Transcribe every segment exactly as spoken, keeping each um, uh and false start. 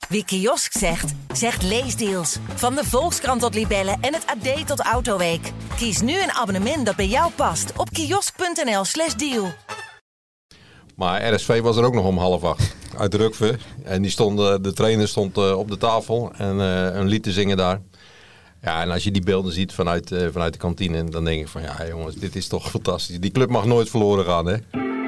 Wie kiosk zegt, zegt leesdeals. Van de Volkskrant tot Libellen en het A D tot Autoweek. Kies nu een abonnement dat bij jou past op kiosk.nl slash deal. Maar R S V was er ook nog om half acht. Uit Rukve. En die stond, de trainer stond op de tafel en uh, een lied te zingen daar. Ja, en als je die beelden ziet vanuit, uh, vanuit de kantine, dan denk ik van ja jongens, dit is toch fantastisch. Die club mag nooit verloren gaan, hè.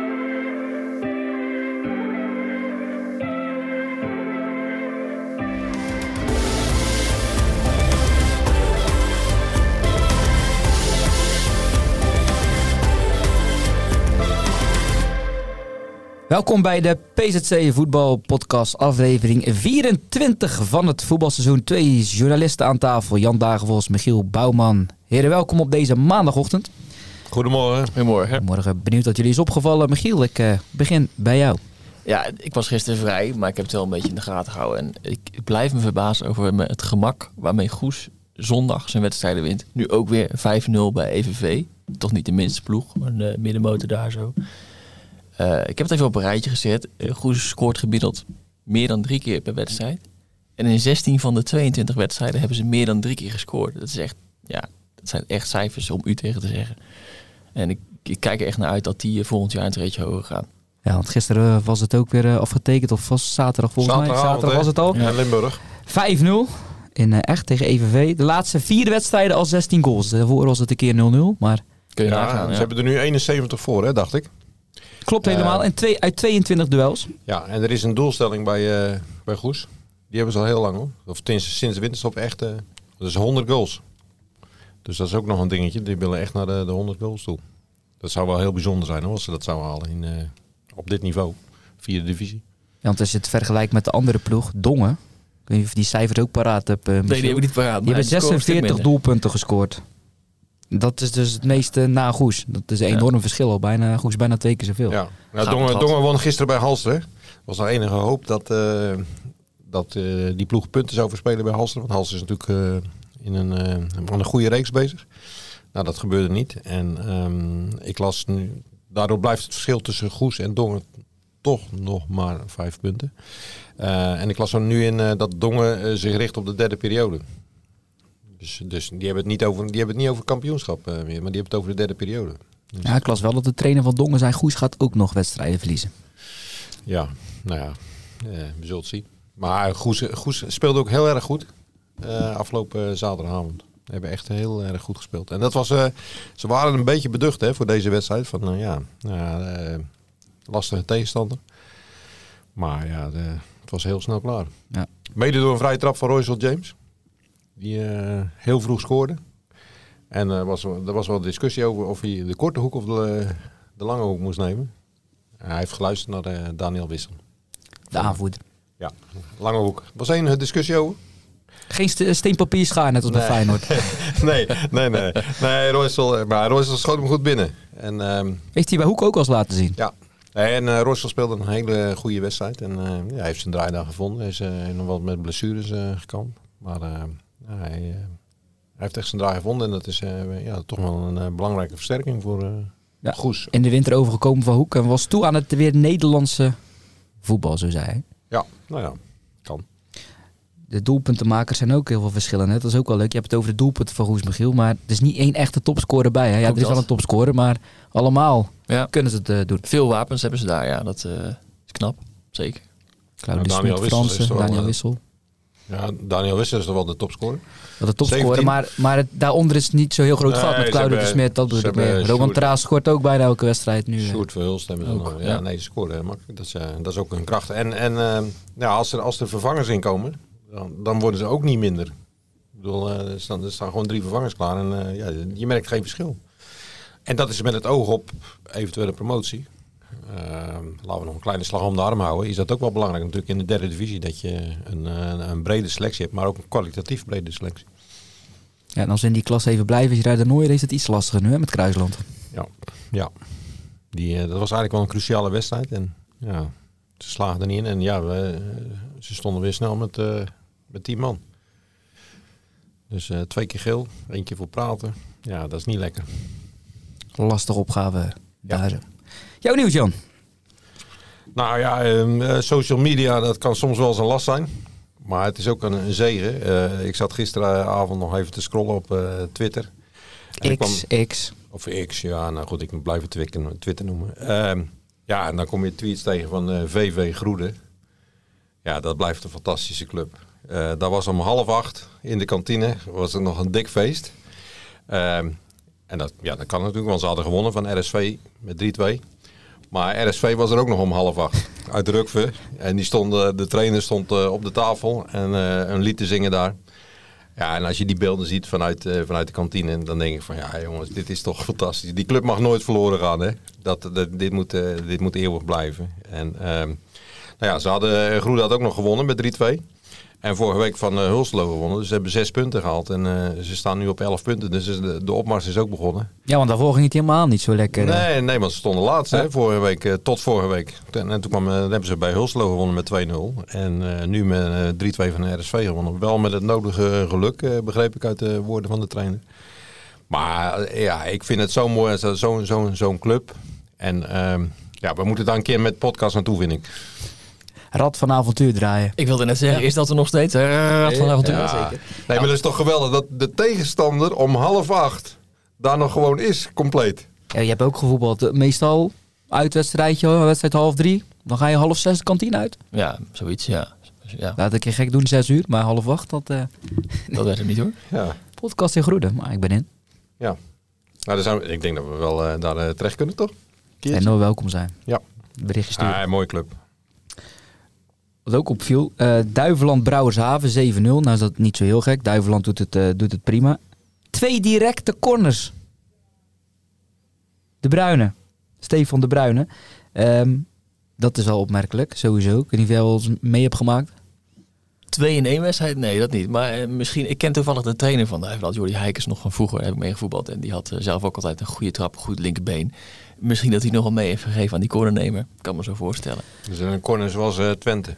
Welkom bij de P Z C Voetbal Podcast aflevering vierentwintig van het voetbalseizoen. Twee journalisten aan tafel, Jan Dagenvos, Michiel Bouwman. Heren, welkom op deze maandagochtend. Goedemorgen. Goedemorgen. Goedemorgen. Benieuwd wat jullie is opgevallen. Michiel, ik uh, begin bij jou. Ja, ik was gisteren vrij, maar ik heb het wel een beetje in de gaten gehouden. En ik, ik blijf me verbazen over het gemak waarmee Goes zondag zijn wedstrijden wint. Nu ook weer vijf nul bij E V V. Toch niet de minste ploeg, maar een uh, middenmotor daar zo. Uh, ik heb het even op een rijtje gezet. Uh, Goes scoort gemiddeld meer dan drie keer per wedstrijd. En in zestien van de tweeëntwintig wedstrijden hebben ze meer dan drie keer gescoord. Dat is echt, ja, dat zijn echt cijfers om u tegen te zeggen. En ik, ik kijk er echt naar uit dat die uh, volgend jaar een treetje hoger gaan. Ja, want gisteren was het ook weer uh, afgetekend. Of was zaterdag volgens mij. Zaterdag was het al. Ja, Limburg. vijf nul in uh, echt tegen E V V. De laatste vier wedstrijden al zestien goals. Daarvoor was het een keer nul nul. Maar kun je ja, nagaan. Ze Ja. hebben er nu eenenzeventig voor, hè, dacht ik. Klopt helemaal. En twee, uit tweeëntwintig duels. Ja, en er is een doelstelling bij, uh, bij Goes. Die hebben ze al heel lang, hoor. Of sinds, sinds de winterstop echt. Uh, dat is honderd goals. Dus dat is ook nog een dingetje. Die willen echt naar de, de honderd goals toe. Dat zou wel heel bijzonder zijn, hoor, als ze dat zouden halen in, uh, op dit niveau. Vierde divisie. Ja, want als je het vergelijkt met de andere ploeg, Dongen. Ik weet niet of je die cijfers ook paraat hebt. Uh, Nee, die hebben we niet paraat. Die hebben zesenveertig doelpunten gescoord. Dat is dus het meeste na Goes. Dat is een Ja. enorm verschil al. Bijna, Goes bijna twee keer zoveel. Ja, nou, Gaat Dongen, het Dongen won gisteren bij Halster. Was nog enige hoop dat, uh, dat uh, die ploeg punten zou verspelen bij Halster. Want Halster is natuurlijk uh, in een, uh, aan een goede reeks bezig. Nou, dat gebeurde niet. En um, ik las nu... Daardoor blijft het verschil tussen Goes en Dongen toch nog maar vijf punten. Uh, en ik las er nu in uh, dat Dongen uh, zich richt op de derde periode. Dus, dus die hebben het niet over, die hebben het niet over kampioenschap uh, meer, maar die hebben het over de derde periode. Dus Ja, ik las wel dat de trainer van Dongen zei, Goes gaat ook nog wedstrijden verliezen. ja, nou ja, uh, we zullen het zien. Maar Goes, Goes speelde ook heel erg goed uh, afgelopen zaterdagavond. Ze hebben echt heel erg goed gespeeld. En dat was, uh, ze waren een beetje beducht, hè, voor deze wedstrijd. Van uh, ja, uh, lastige tegenstander. Maar ja, de, het was heel snel klaar. Ja. Mede door een vrije trap van Royce James. Die uh, heel vroeg scoorde. En uh, was, er was wel discussie over of hij de korte hoek of de, de lange hoek moest nemen. Uh, hij heeft geluisterd naar uh, Daniel Wissel. De aanvoerder. Ja, lange hoek. Er was één discussie over. Geen st- steenpapier schaar, net als bij Nee. Feyenoord. nee, nee, nee. Nee, Royce, maar Royce schoot hem goed binnen. En, um, Heeft hij bij Hoek ook al eens laten zien. ja. En uh, Royce speelde een hele goede wedstrijd. En uh, ja, hij heeft zijn draaidag gevonden. Hij is uh, nog wat met blessures uh, gekampt. Maar uh, hij, uh, hij heeft echt zijn draai gevonden. En dat is uh, ja, toch wel een uh, belangrijke versterking voor uh, Ja. Goes. In de winter overgekomen van Hoek en was toe aan het weer Nederlandse voetbal, zo zei hij. Ja, nou ja, kan. De doelpuntenmakers zijn ook heel veel verschillen. Hè? Dat is ook wel leuk. Je hebt het over de doelpunten van Goes, Michiel. Maar er is niet één echte topscorer bij. Hè? Ja, Ook er is dat. wel een topscorer, maar allemaal Ja. kunnen ze het uh, doen. Veel wapens hebben ze daar, ja. Dat uh, is knap, zeker. Claudius Nou, Daniel Smit, Wissel is Fransen, toch wel, Daniel uh, Wissel. Ja, Daniel Wissel is nog wel de topscorer. Dat de topscorer, zeventien. maar, maar het, daaronder is het niet zo heel groot Nee, gat met ze Claudius hebben- Smit. Dat bedoel ze ik meer. hebben Roman Sjoerd- Traas scoort ook bijna elke wedstrijd nu. uh. Sjoerd Verhulst hebben ze Ook, nog. Ja, ja. nee, ze scoren makkelijk. Dat is, uh, dat is ook een kracht. En, en uh, ja, als, er, als er vervangers in komen, dan, dan worden ze ook niet minder. Ik bedoel, uh, er, staan, er staan gewoon drie vervangers klaar en uh, ja, je merkt geen verschil. En dat is met het oog op eventuele promotie. Uh, laten we nog een kleine slag om de arm houden. Is dat ook wel belangrijk natuurlijk in de derde divisie. Dat je een, een, een brede selectie hebt, maar ook een kwalitatief brede selectie. Ja, en als we in die klas even blijven, als je daar de Nooier is het iets lastiger nu hè, met Kruisland. Ja, ja. Die, uh, dat was eigenlijk wel een cruciale wedstrijd. En ja, ze slagen er niet in. En ja, we, uh, ze stonden weer snel met, uh, met tien man. Dus uh, twee keer geel, één keer voor praten. Ja, dat is niet lekker. Lastige opgave Ja. daar zo. Jouw nieuws, Jan? Nou ja, um, uh, social media, dat kan soms wel eens een last zijn. maar het is ook een, een zegen. Uh, ik zat gisteravond nog even te scrollen op uh, Twitter. En X, kwam, X. Of X, ja, nou goed, ik moet blijven Twitter, Twitter noemen. Uh, ja, en dan kom je tweets tegen van uh, V V Groede. Ja, dat blijft een fantastische club. Uh, dat was om half acht in de kantine. Was er nog een dik feest. Uh, en dat, ja, dat kan natuurlijk, want ze hadden gewonnen van R S V met drie twee. Maar R S V was er ook nog om half acht uit Rukve. En die stond, de trainer stond uh, op de tafel en uh, een lied te zingen daar. Ja, en als je die beelden ziet vanuit, uh, vanuit de kantine, dan denk ik van ja jongens, dit is toch fantastisch. Die club mag nooit verloren gaan. Hè? Dat, dat, dit, moet, uh, dit moet eeuwig blijven. En uh, nou ja, ze hadden, Groene had ook nog gewonnen met drie twee. En vorige week van uh, Hulselo gewonnen. Dus ze hebben zes punten gehaald. En uh, ze staan nu op elf punten. Dus de, de opmars is ook begonnen. Ja, want daarvoor ging het helemaal niet zo lekker. Nee, nee, want ze stonden laatst. Ja. Hè, vorige week, uh, tot vorige week. En, en toen kwam, uh, hebben ze bij Hulselo gewonnen met twee nul. En uh, nu met uh, drie twee van de R S V gewonnen. Wel met het nodige geluk, uh, begreep ik uit de woorden van de trainer. Maar uh, ja, ik vind het zo mooi. Zo'n zo, zo, zo'n club. En uh, ja, we moeten daar een keer met podcast naartoe, vind ik. Rad van avontuur draaien. Ik wilde net zeggen, ja. Is dat er nog steeds? Rad van avontuur, ja. Zeker. Nee, maar dat is toch geweldig dat de tegenstander om half acht daar nog gewoon is, compleet. Ja, je hebt ook gevoetbald. Meestal uitwedstrijdje, wedstrijd half drie. Dan ga je half zes de kantine uit. Ja, zoiets, ja. ja. Laat ik je gek doen, zes uur. Maar half acht, dat... Uh... dat werd hem niet hoor. Ja. Podcast in Groede, maar ik ben in. Ja. Nou, dan zijn we, ik denk dat we wel uh, daar uh, terecht kunnen, toch? En nooit welkom zijn. Ja. Berichtje sturen. Ah, mooie club. Wat ook opviel, uh, Duiveland Brouwershaven zeven nul. Nou is dat niet zo heel gek. Duiveland doet het, uh, doet het prima. Twee directe corners. De Bruyne. Stefan de Bruyne. Um, dat is wel opmerkelijk, sowieso. Ik weet niet of jij wel eens mee hebt gemaakt. Twee in één wedstrijd? Nee, dat niet. Maar uh, misschien, ik ken toevallig de trainer van Duiveland, Jordi Heikers, nog van vroeger. Heb ik meegevoetbald. En die had uh, zelf ook altijd een goede trap, een goed linkerbeen. Misschien dat hij nog wel mee heeft gegeven aan die cornernemer. Kan me zo voorstellen. Dus een corner zoals uh, Twente.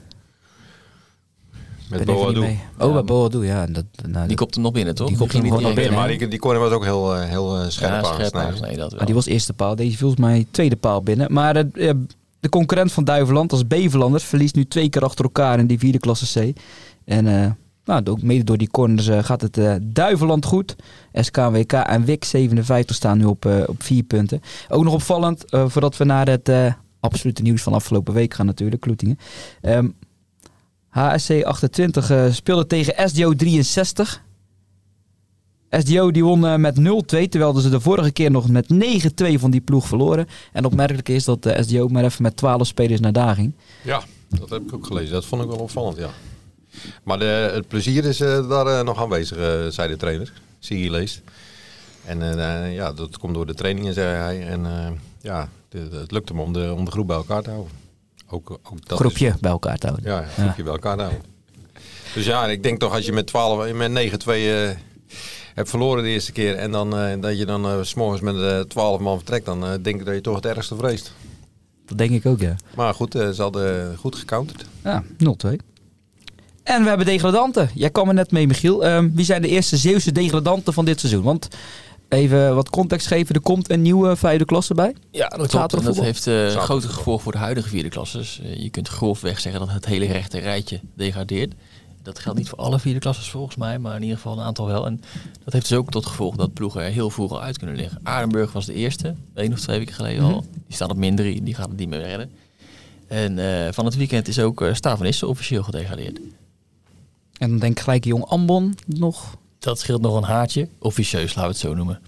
Met Boadou. Oh, ja, bij Boadou, ja. Dat, nou, die kopte hem nog binnen, toch? Die kopte hem niet nog binnen. Maar die, die corner was ook heel, uh, heel uh, scherp, ja, scherp aangesneden. Dat wel. Maar die was eerste paal. Deze volgens mij tweede paal binnen. Maar uh, de concurrent van Duiveland, als Bevelanders, verliest nu twee keer achter elkaar in die vierde klasse C. En uh, nou, ook mede door die corners uh, gaat het uh, Duiveland goed. S K W K en W I C zevenenvijftig staan nu op, uh, op vier punten. Ook nog opvallend, uh, voordat we naar het uh, absolute nieuws van afgelopen week gaan natuurlijk, Kloetingen. Um, H S C achtentwintig uh, speelde tegen S D O drieënzestig. S D O die won uh, met nul twee, terwijl ze de vorige keer nog met negen twee van die ploeg verloren. En opmerkelijk is dat uh, S D O maar even met twaalf spelers naar daar ging. Ja, dat heb ik ook gelezen. Dat vond ik wel opvallend, ja. Maar de, het plezier is uh, daar uh, nog aanwezig, uh, zei de trainer. Zie je leest. En uh, ja, dat komt door de trainingen, zei hij. En uh, ja, de, de, het lukte hem om de, om de groep bij elkaar te houden. Ook, ook dat groepje is, bij elkaar te houden. Ja, een groepje ja. bij elkaar te houden. Dus ja, ik denk toch als je met twaalf, met negen twee uh, hebt verloren de eerste keer. En dan, uh, dat je dan uh, 's morgens met uh, twaalf man vertrekt. Dan uh, denk ik dat je toch het ergste vreest. Dat denk ik ook, ja. Maar goed, uh, ze hadden goed gecounterd. Ja, nul twee. En we hebben degradanten. Jij kwam er net mee, Michiel. Um, wie zijn de eerste Zeeuwse degradanten van dit seizoen? Want even wat context geven. Er komt een nieuwe vijfde klasse bij. Ja, dat klopt. En dat heeft uh, grote gevolgen voor de huidige vierde klasses. Uh, je kunt grofweg zeggen dat het hele rechte rijtje degradeert. Dat geldt niet voor alle vierde klasses volgens mij, maar in ieder geval een aantal wel. En dat heeft dus ook tot gevolg dat ploegen er heel vroeg al uit kunnen liggen. Aardenburg was de eerste, één of twee weken geleden mm-hmm. al. Die staat op min drie, die gaat het niet meer redden. En uh, van het weekend is ook uh, Stavenisse officieel gedegradeerd. En dan denk ik gelijk Jong Ambon nog. Dat scheelt nog een haartje. Officieus, laten we het zo noemen.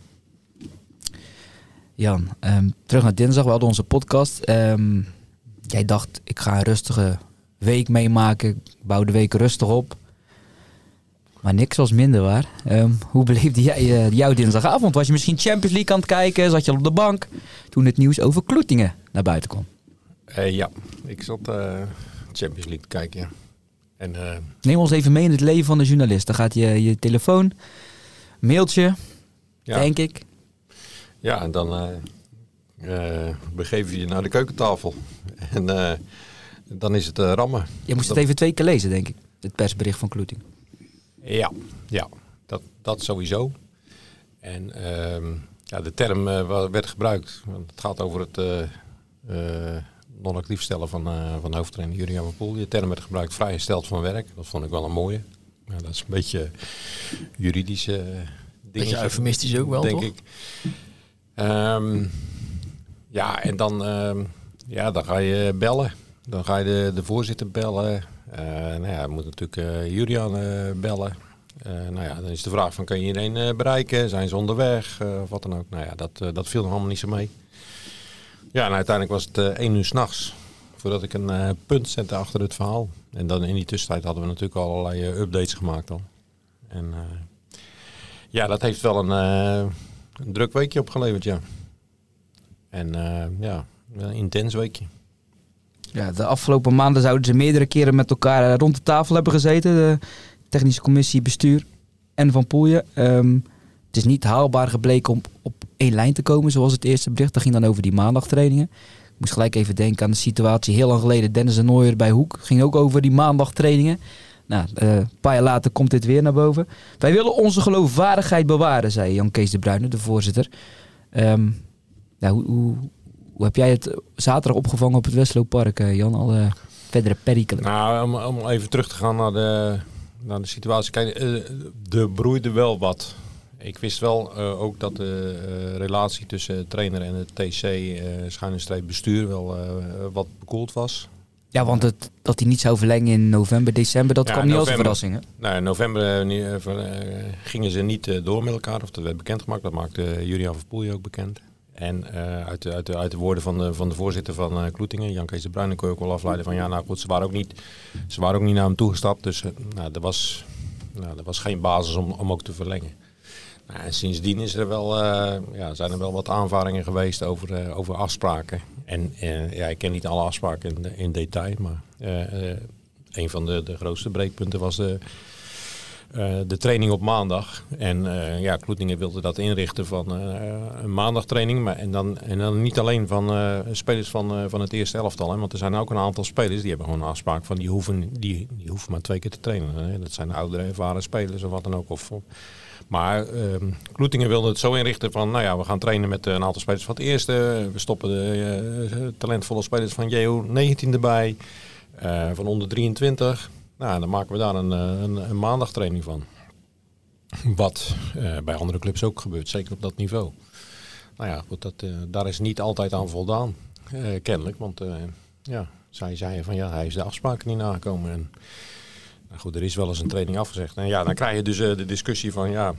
Jan, um, terug naar dinsdag. We hadden onze podcast. Um, jij dacht, ik ga een rustige week meemaken. Ik bouw de week rustig op. Maar niks was minder waar. Um, hoe beleefde jij uh, jouw dinsdagavond? Was je misschien Champions League aan het kijken? Zat je al op de bank? Toen het nieuws over Kloetingen naar buiten kwam. Uh, ja, ik zat uh, Champions League te kijken, ja. En, uh, Neem ons even mee in het leven van de journalist. Dan gaat je, je telefoon, mailtje, ja. denk ik. Ja, en dan uh, uh, begeef je je naar de keukentafel. En uh, dan is het uh, rammen. Je moest dat... het even twee keer lezen, denk ik. Het persbericht van Kloeting. Ja, ja dat, dat sowieso. En uh, ja, de term uh, werd gebruikt. Want het gaat over het, uh, uh, non-actief stellen van, uh, van de hoofdtrainer Julian van Poel. Je term werd gebruikt vrijgesteld van werk. Dat vond ik wel een mooie. Ja, dat is een beetje juridische uh, dingetje. Beetje eufemistisch ook wel, denk toch? ik. Um, ja, en dan, um, ja, dan ga je bellen. Dan ga je de, de voorzitter bellen. Uh, nou ja, moet natuurlijk uh, Julian uh, bellen. Uh, nou ja, dan is de vraag van, kan je iedereen uh, bereiken? Zijn ze onderweg? Uh, of wat dan ook. Nou ja, dat, uh, dat viel nog allemaal niet zo mee. Ja, en uiteindelijk was het uh, één uur 's nachts. Voordat ik een uh, punt zette achter het verhaal. En dan in die tussentijd hadden we natuurlijk allerlei uh, updates gemaakt dan. En uh, ja, dat heeft wel een, uh, een druk weekje opgeleverd, ja. En uh, ja, een intens weekje. Ja, de afgelopen maanden zouden ze meerdere keren met elkaar rond de tafel hebben gezeten. De technische commissie, bestuur en Van Poelje. Um, het is niet haalbaar gebleken om op één lijn te komen, zoals het eerste bericht. Dat ging dan over die maandagtrainingen. Ik moest gelijk even denken aan de situatie heel lang geleden. Dennis de Nooijer bij Hoek ging ook over die maandagtrainingen. Nou, uh, een paar jaar later komt dit weer naar boven. Wij willen onze geloofwaardigheid bewaren, zei Jan Kees de Bruyne, de voorzitter. Um, nou, hoe, hoe, hoe heb jij het zaterdag opgevangen op het Westlooppark, uh, Jan? Alle verdere perikelen. Nou, om, om even terug te gaan naar de, naar de situatie. Kijk, uh, er broeide wel wat. Ik wist wel uh, ook dat de uh, relatie tussen trainer en het T C, uh, schuine streep bestuur, wel uh, wat bekoeld was. Ja, want het, dat hij niet zou verlengen in november, december, dat ja, kwam niet november, als een verrassing. Hè? Nou, in november uh, uh, gingen ze niet uh, door met elkaar, of dat werd bekendgemaakt. Dat maakte uh, Julian van Poelje ook bekend. En uh, uit, de, uit, de, uit de woorden van de, van de voorzitter van uh, Kloetingen, Jan Kees de Bruyne, kon je ook wel afleiden van ja, nou goed, ze waren ook niet, ze waren ook niet naar hem toegestapt. Dus uh, nou, er, was, nou, er was geen basis om, om ook te verlengen. Nou, en sindsdien is er wel, uh, ja, zijn er wel wat aanvaringen geweest over, uh, over afspraken. En uh, ja, ik ken niet alle afspraken in, in detail, maar uh, uh, een van de, de grootste breekpunten was de, uh, de training op maandag. En uh, ja, Kloetingen wilde dat inrichten van uh, een maandagtraining. Maar, en, dan, en dan niet alleen van uh, spelers van, uh, van het eerste elftal. Hè, want er zijn ook een aantal spelers die hebben gewoon een afspraak van die hoeven, die, die hoeven maar twee keer te trainen. Hè. Dat zijn oudere ervaren spelers of wat dan ook. Of, Maar uh, Kloetingen wilde het zo inrichten van, nou ja, we gaan trainen met uh, een aantal spelers van het eerste. We stoppen de uh, talentvolle spelers van J O negentien erbij, uh, van onder drieëntwintig. Nou, dan maken we daar een, een, een maandagtraining van. Wat uh, bij andere clubs ook gebeurt, zeker op dat niveau. Nou ja, goed, dat, uh, daar is niet altijd aan voldaan, uh, kennelijk. Want uh, ja, zij zeiden van, ja, hij is de afspraken niet nagekomen. En, nou goed, er is wel eens een training afgezegd. En ja, dan krijg je dus uh, de discussie van, ja,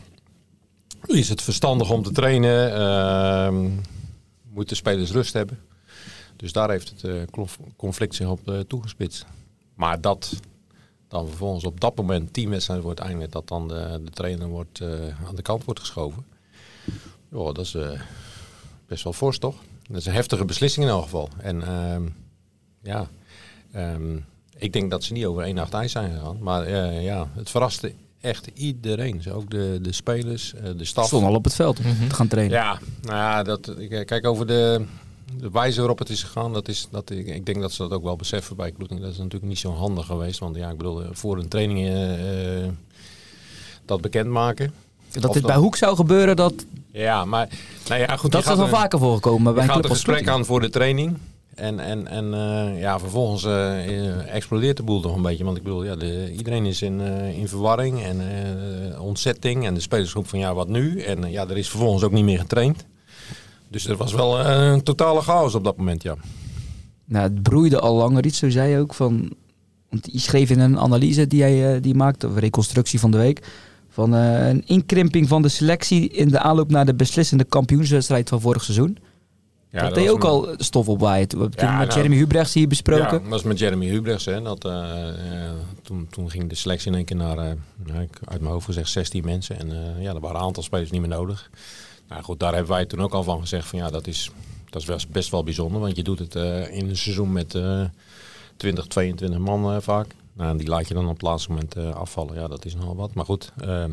is het verstandig om te trainen? Uh, moeten spelers rust hebben? Dus daar heeft het uh, conflict zich op uh, toegespitst. Maar dat dan vervolgens op dat moment teamwedstrijd wordt eindigt, dat dan de, de trainer wordt, uh, aan de kant wordt geschoven. Jo, dat is uh, best wel fors, toch? Dat is een heftige beslissing in elk geval. En uh, ja... Um, Ik denk dat ze niet over één nacht ijs zijn gegaan. Maar uh, ja, het verraste echt iedereen. Zo ook de, de spelers, uh, de staf. Stonden al op het veld om mm-hmm. te gaan trainen. Ja, nou ja, dat, kijk over de, de wijze waarop het is gegaan. Dat is, dat, ik, ik denk dat ze dat ook wel beseffen bij Kloetingen. Dat is natuurlijk niet zo handig geweest. Want ja, ik bedoel, voor een training uh, uh, dat bekendmaken. Dat dit bij Hoek zou gebeuren, dat... Ja, maar... Nou ja, goed, dat is wel vaker voorgekomen. Je gaat een gesprek aan voor de training. En, en, en uh, ja, vervolgens uh, explodeert de boel toch een beetje. Want ik bedoel, ja, de, iedereen is in, uh, in verwarring en uh, ontzetting. En de spelersgroep van ja, wat nu? En uh, ja, er is vervolgens ook niet meer getraind. Dus er was wel uh, een totale chaos op dat moment, ja. Nou, het broeide al langer iets, zo zei je ook. Van, want je schreef in een analyse die hij uh, die maakte, of reconstructie van de week, van uh, een inkrimping van de selectie in de aanloop naar de beslissende kampioenswedstrijd van vorig seizoen. Ja, dat, dat deed ook een... al stof opwaaien. We hebben ja, toen met nou, Jeremy Hubrechts hier besproken. Ja, dat was met Jeremy Hubrechts. Hè, dat, uh, uh, toen, toen ging de selectie in één keer naar, uh, nou, uit mijn hoofd gezegd, zestien mensen. En uh, ja, er waren een aantal spelers niet meer nodig. Nou goed, daar hebben wij toen ook al van gezegd van ja, dat is, dat is best wel bijzonder. Want je doet het uh, in een seizoen met uh, twintig, tweeëntwintig man uh, vaak. Nou, en die laat je dan op het laatste moment uh, afvallen. Ja, dat is nogal wat. Maar goed, uh,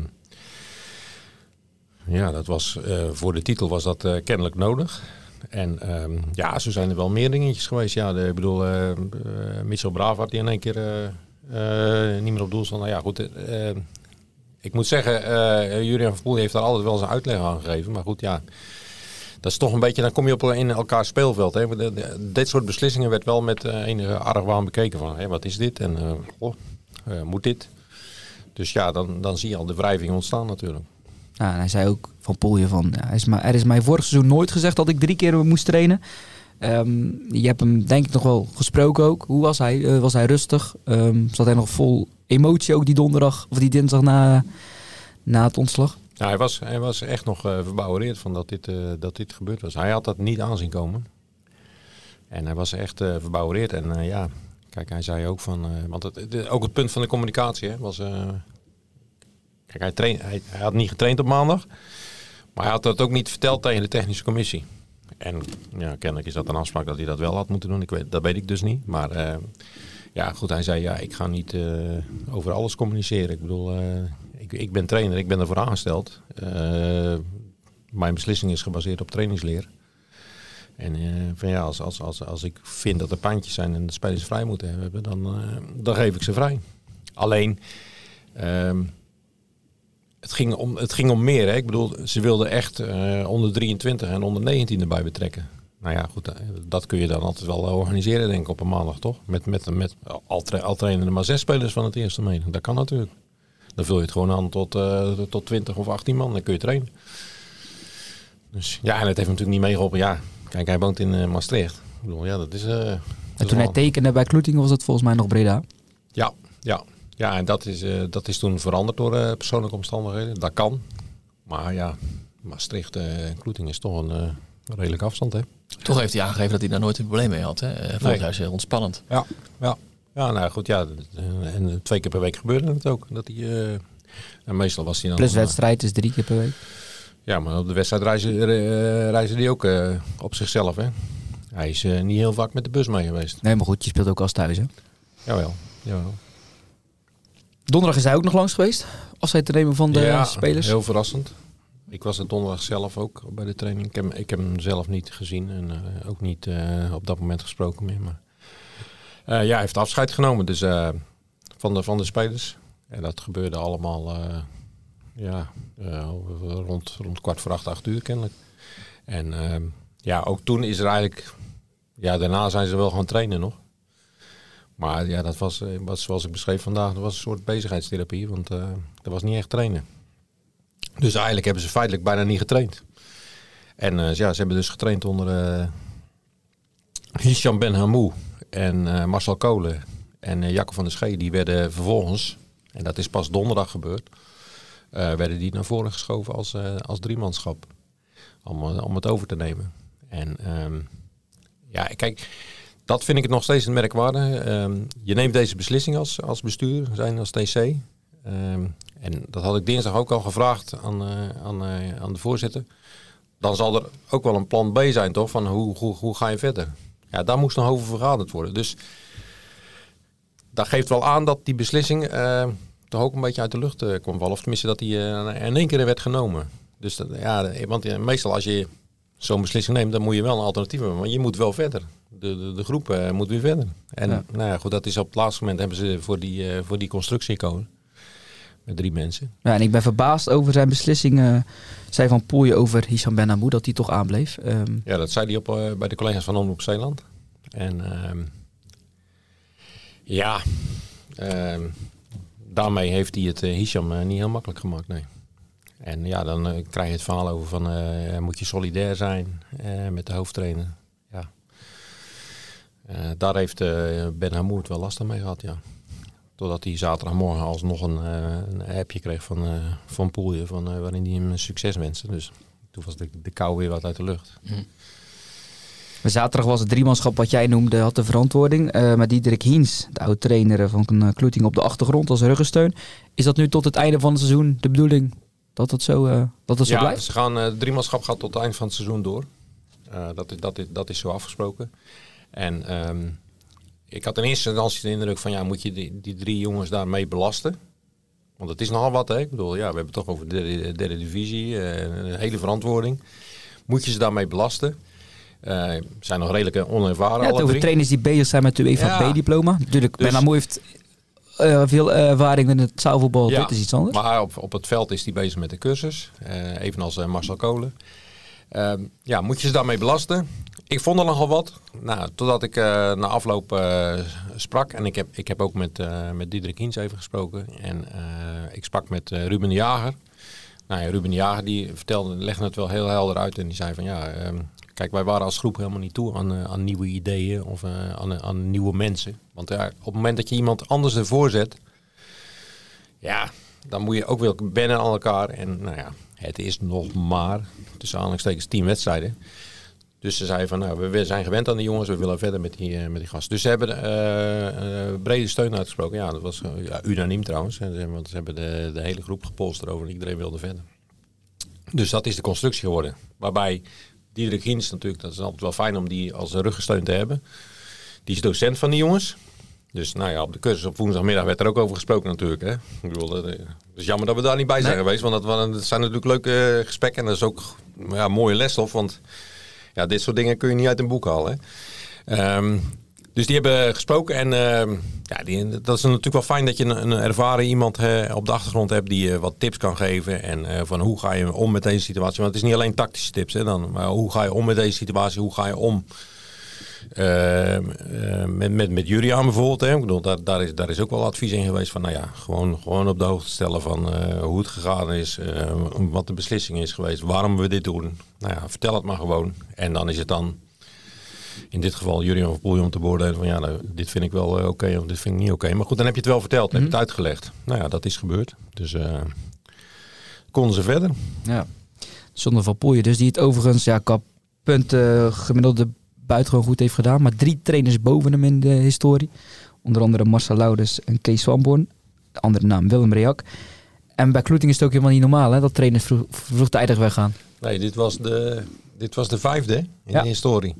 ja, dat was, uh, voor de titel was dat uh, kennelijk nodig. En um, ja, zo zijn er wel meer dingetjes geweest. Ja, de, ik bedoel, uh, uh, Mitchell Bravard die in één keer uh, uh, niet meer op doel stond. Nou ja, goed. Uh, ik moet zeggen, uh, Julian van Poel heeft daar altijd wel zijn uitleg aan gegeven. Maar goed, ja, dat is toch een beetje, dan kom je op in elkaar speelveld. Hè. De, de, dit soort beslissingen werd wel met uh, enige argwaan bekeken van, hé, wat is dit en uh, oh, uh, moet dit? Dus ja, dan, dan zie je al de wrijving ontstaan natuurlijk. Ja, en hij zei ook van Polje van, ja, is maar, er is mij vorig seizoen nooit gezegd dat ik drie keer moest trainen. Um, je hebt hem denk ik nog wel gesproken ook. Hoe was hij? Uh, was hij rustig? Um, zat hij nog vol emotie ook die donderdag of die dinsdag na, na het ontslag? Ja, hij was, hij was echt nog uh, verbouwereerd van dat dit, uh, dat dit gebeurd was. Hij had dat niet aanzien komen. En hij was echt uh, verbouwereerd. En uh, ja, kijk, hij zei ook van... Uh, want het, het, ook het punt van de communicatie hè, was... Uh, kijk, hij, train, hij, hij had niet getraind op maandag. Maar hij had dat ook niet verteld tegen de technische commissie. En ja, kennelijk is dat een afspraak dat hij dat wel had moeten doen. Ik weet, dat weet ik dus niet. Maar uh, ja, goed, hij zei... Ja, ik ga niet uh, over alles communiceren. Ik bedoel... Uh, Ik, ik ben trainer, ik ben ervoor aangesteld. Uh, mijn beslissing is gebaseerd op trainingsleer. En uh, van ja, als, als, als, als ik vind dat er pijntjes zijn en de spelers vrij moeten hebben, dan, uh, dan geef ik ze vrij. Alleen, uh, het, ging om, het ging om meer. Hè. Ik bedoel, ze wilden echt uh, onder drieëntwintig en onder negentien erbij betrekken. Nou ja, goed, dat kun je dan altijd wel organiseren, denk ik, op een maandag, toch? Met, met, met al, tra- al trainen er maar zes spelers van het eerste mee. Dat kan natuurlijk. Dan vul je het gewoon aan tot, uh, tot twintig of achttien man. Dan kun je trainen. Dus ja, en het heeft natuurlijk niet meegeholpen. Ja, kijk, hij woont in uh, Maastricht. Ik bedoel, ja, dat is... Uh, dat en is toen wel... hij tekende bij Kloeting was het volgens mij nog Breda. Ja, ja. Ja, en dat is, uh, dat is toen veranderd door uh, persoonlijke omstandigheden. Dat kan. Maar ja, Maastricht en uh, Kloeting is toch een uh, redelijke afstand, hè. Toch heeft hij aangegeven dat hij daar nooit een probleem mee had. Hè? Volgens mij is heel ontspannend. Ja, ja. Ja, nou goed, ja. En twee keer per week gebeurde het ook. Dat hij, uh, en meestal was hij dan... Plus wedstrijd is drie keer per week. Ja, maar op de wedstrijd reizen, uh, reizen die ook uh, op zichzelf, hè. Hij is uh, niet heel vaak met de bus mee geweest. Nee, maar goed, je speelt ook als thuis, hè? Jawel, jawel. Donderdag is hij ook nog langs geweest. Afscheid te nemen van de ja, spelers. Heel verrassend. Ik was er donderdag zelf ook bij de training. Ik heb, ik heb hem zelf niet gezien en uh, ook niet uh, op dat moment gesproken meer, maar... Uh, ja, hij heeft afscheid genomen dus, uh, van, de, van de spelers. En dat gebeurde allemaal uh, ja, uh, rond, rond kwart voor acht, acht uur kennelijk. En uh, ja, ook toen is er eigenlijk... Ja, daarna zijn ze wel gaan trainen nog. Maar ja, dat was, was zoals ik beschreef vandaag, dat was een soort bezigheidstherapie. Want uh, dat was niet echt trainen. Dus eigenlijk hebben ze feitelijk bijna niet getraind. En uh, ja, ze hebben dus getraind onder uh, Hicham Ben Hamou. En uh, Marcel Kolen en uh, Jacco van der Schee, die werden vervolgens, en dat is pas donderdag gebeurd, uh, werden die naar voren geschoven als, uh, als driemanschap. Om, uh, om het over te nemen. En um, ja, kijk, dat vind ik het nog steeds een merkwaardige. Um, je neemt deze beslissing als, als bestuur, zijn als T C. Um, en dat had ik dinsdag ook al gevraagd aan, uh, aan, uh, aan de voorzitter. Dan zal er ook wel een plan B zijn, toch? Van hoe, hoe, hoe ga je verder? Ja, daar moest nog over vergaderd worden. Dus dat geeft wel aan dat die beslissing uh, toch ook een beetje uit de lucht uh, kwam vallen. Of tenminste dat die uh, in één keer werd genomen. Dus dat, ja, want uh, meestal als je zo'n beslissing neemt, dan moet je wel een alternatief hebben. Maar je moet wel verder. De, de, de groep uh, moet weer verder. En ja. Nou ja, goed, dat is op het laatste moment hebben ze voor die, uh, voor die constructie gekozen. Met drie mensen. Ja, en ik ben verbaasd over zijn beslissing. Uh, zei Van Poelje over Hicham Ben Hamou, dat hij toch aanbleef. Um... Ja, dat zei hij op, uh, bij de collega's van Omroep Zeeland. En uh, ja, uh, daarmee heeft hij het uh, Hicham uh, niet heel makkelijk gemaakt, nee. En ja, dan uh, krijg je het verhaal over van, uh, moet je solidair zijn uh, met de hoofdtrainer. Ja. Uh, daar heeft uh, Ben Hamou het wel lastig mee gehad, ja. Totdat hij zaterdagmorgen alsnog een, uh, een appje kreeg van, uh, van Poelje, van, uh, waarin hij hem succes wenste. Dus toen was de, de kou weer wat uit de lucht. Mm. Zaterdag was het driemanschap wat jij noemde, had de verantwoording. Uh, met Diederik Hiens, de oud-trainer van uh, Kloeting, op de achtergrond als ruggensteun. Is dat nu tot het einde van het seizoen de bedoeling dat het zo, uh, dat het zo ja, blijft? Ze gaan, uh, het driemanschap gaat tot het eind van het seizoen door. Uh, dat, is, dat, is, dat is zo afgesproken. En... Um, Ik had in eerste instantie de indruk van, ja, moet je die, die drie jongens daarmee belasten? Want het is nogal wat, hè? Ik bedoel, ja, we hebben het toch over de derde, derde divisie, uh, een hele verantwoording. Moet je ze daarmee belasten? Uh, zijn nog redelijk onervaren, ja, het alle over drie. trainers die bezig zijn met de UEFA ja. B-diploma. Natuurlijk, Dus, Ben Hamou heeft uh, veel ervaring in het zaalvoetbal, ja, dit is iets anders. Maar op, op het veld is hij bezig met de cursus, uh, evenals uh, Marcel Kolen. Um, ja, moet je ze daarmee belasten? Ik vond er nogal wat. Nou, totdat ik uh, na afloop uh, sprak. En ik heb, ik heb ook met, uh, met Diederik Hiens even gesproken. En uh, ik sprak met uh, Ruben de Jager. Nou ja, Ruben de Jager die vertelde, legde het wel heel helder uit. En die zei van ja, um, kijk, wij waren als groep helemaal niet toe aan, uh, aan nieuwe ideeën of uh, aan, aan nieuwe mensen. Want uh, op het moment dat je iemand anders ervoor zet, ja, dan moet je ook weer wennen aan elkaar. En nou ja, het is nog maar, tussen aanhalingstekens, tien wedstrijden. Dus ze zeiden van, nou, we zijn gewend aan die jongens, we willen verder met die, uh, met die gasten. Dus ze hebben uh, uh, brede steun uitgesproken. Ja, dat was uh, ja, unaniem trouwens. Hè, want ze hebben de, de hele groep gepolst erover en iedereen wilde verder. Dus dat is de constructie geworden. Waarbij Diederik Hiens natuurlijk, dat is altijd wel fijn om die als ruggensteun te hebben. Die is docent van die jongens. Dus nou ja, op de cursus op woensdagmiddag werd er ook over gesproken natuurlijk. Hè. Ik bedoel, dat, het is jammer dat we daar niet bij zijn nee. geweest. Want dat, dat zijn natuurlijk leuke gesprekken. En dat is ook ja, mooie lesstof. Want ja, dit soort dingen kun je niet uit een boek halen. Hè. Um, dus die hebben gesproken. En uh, ja, die, dat is natuurlijk wel fijn dat je een, een ervaren iemand uh, op de achtergrond hebt. Die uh, wat tips kan geven. En uh, van hoe ga je om met deze situatie. Want het is niet alleen tactische tips. Hè, dan, maar hoe ga je om met deze situatie. Hoe ga je om... Uh, uh, met, met, met Juriaan bijvoorbeeld. Hè. Ik bedoel, daar, daar, is, daar is ook wel advies in geweest van, nou ja, gewoon, gewoon op de hoogte stellen van uh, hoe het gegaan is, uh, wat de beslissing is geweest, waarom we dit doen. Nou ja, vertel het maar gewoon. En dan is het dan, in dit geval Juriaan of Poelje om te beoordelen van, ja, nou, dit vind ik wel uh, oké okay, of dit vind ik niet oké. Okay. Maar goed, dan heb je het wel verteld, mm-hmm. heb je het uitgelegd. Nou ja, dat is gebeurd. Dus uh, konden ze verder. Ja, zonder Van Poelje. Dus die het overigens, ja, kap punten gemiddelde buitengewoon goed heeft gedaan. Maar drie trainers boven hem in de historie. Onder andere Marcel Louders en Kees Swanborn. De andere naam Willem Reak. En bij Kloeting is het ook helemaal niet normaal, hè, dat trainers vroeg, vroegtijdig weggaan. Nee, dit was de, dit was de vijfde in ja. de historie.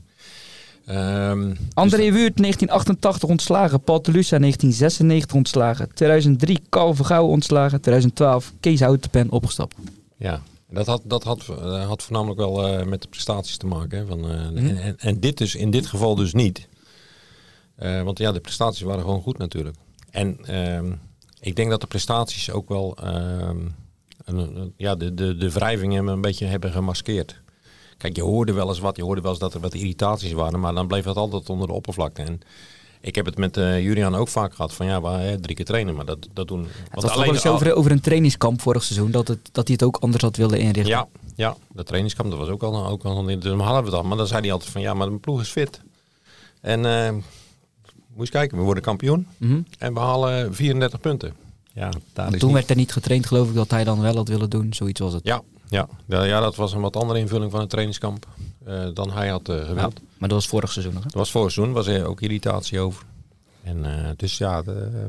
Um, André dus Wuurt negentien achtentachtig ontslagen. Paul Telusa negentien zesennegentig ontslagen. tweeduizend drie Carl Vergouwen ontslagen. tweeduizend twaalf Kees Houtenpen opgestapt. Ja. Dat had, dat had, uh, had voornamelijk wel uh, met de prestaties te maken. Hè, van, uh, mm. en, en, en dit dus in dit geval dus niet. Uh, want ja, de prestaties waren gewoon goed natuurlijk. En uh, ik denk dat de prestaties ook wel uh, een, een, ja, de, de, de wrijving hem een beetje hebben gemaskeerd. Kijk, je hoorde wel eens wat. Je hoorde wel eens dat er wat irritaties waren. Maar dan bleef dat altijd onder de oppervlakte. En ik heb het met uh, Juriaan ook vaak gehad. Van ja, we hè, drie keer trainen. Maar dat, dat doen... Ja, het was alleen wel eens over, over een trainingskamp vorig seizoen. Dat, het, dat hij het ook anders had willen inrichten. Ja, ja, dat trainingskamp. Dat was ook al, ook al in de hadden we dat. Maar dan zei hij altijd van ja, maar de ploeg is fit. En uh, moet je eens kijken. We worden kampioen. Mm-hmm. En we halen vierendertig punten. Ja, daar is toen niet... werd er niet getraind, geloof ik, dat hij dan wel had willen doen. Zoiets was het. Ja, ja. ja, ja dat was een wat andere invulling van het trainingskamp. Uh, dan hij had uh, gewild. Ja, maar dat was vorig seizoen nog, hè? Dat was vorig seizoen. Was er ook irritatie over. En uh, dus ja, de, uh,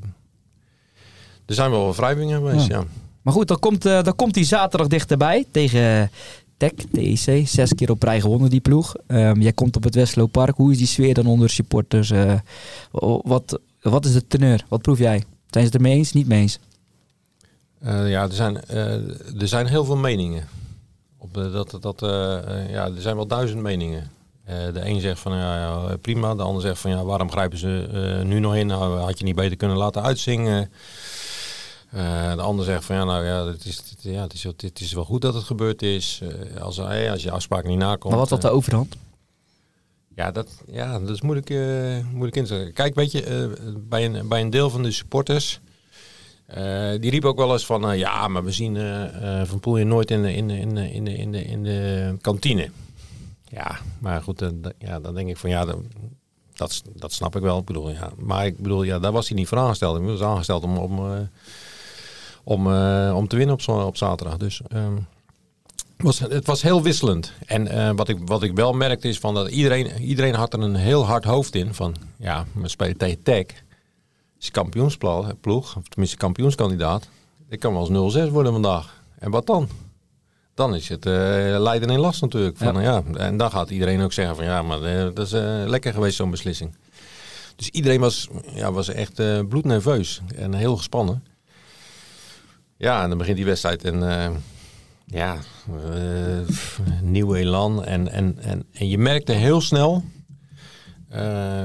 er zijn wel wat wrijvingen geweest, ja. ja. Maar goed, dan komt, uh, dan komt die zaterdag dichterbij tegen T E C, T E C. Zes keer op rij gewonnen die ploeg. Um, jij komt op het Westlooppark. Hoe is die sfeer dan onder supporters? Uh, wat, wat is de teneur? Wat proef jij? Zijn ze het ermee eens, niet mee eens? Uh, ja, er zijn, uh, er zijn heel veel meningen. Op de, dat, dat, uh, uh, ja, er zijn wel duizend meningen. Uh, de een zegt van ja, ja, prima, de ander zegt van ja, waarom grijpen ze uh, nu nog in? Nou, had je niet beter kunnen laten uitzingen. Uh, de ander zegt van ja, nou ja, het is, het, ja, het is, het is wel goed dat het gebeurd is. Uh, als, uh, als je afspraak niet nakomt. Maar wat had de overhand? Ja, dat, ja, dat is moeilijk, uh, moeilijk in te zeggen. Kijk, weet je, uh, bij, een, bij een deel van de supporters, uh, die riep ook wel eens van uh, ja, maar we zien uh, uh, Van Poelje nooit in de, in de, in de, in de, in de, in de kantine. Ja, maar goed, uh, d- ja, dan denk ik van ja, dat, dat snap ik wel. Ik bedoel, ja, maar ik bedoel, ja, daar was hij niet voor aangesteld. Hij was aangesteld om, om, uh, om, uh, om te winnen op, op zaterdag. Dus um, was, het was heel wisselend. En uh, wat, ik, wat ik wel merkte is van dat iedereen, iedereen had er een heel hard hoofd in. Van ja, we spelen tegen T E C. Is kampioensploeg, of tenminste kampioenskandidaat. Ik kan wel eens nul zes worden vandaag. En wat dan? Dan is het uh, lijden in last natuurlijk. Van, ja. Ja, en dan gaat iedereen ook zeggen van ja, maar uh, dat is uh, lekker geweest zo'n beslissing. Dus iedereen was, ja, was echt uh, bloednerveus en heel gespannen. Ja, en dan begint die wedstrijd en uh, ja, uh, nieuw elan. En, en, en, en je merkte heel snel, uh,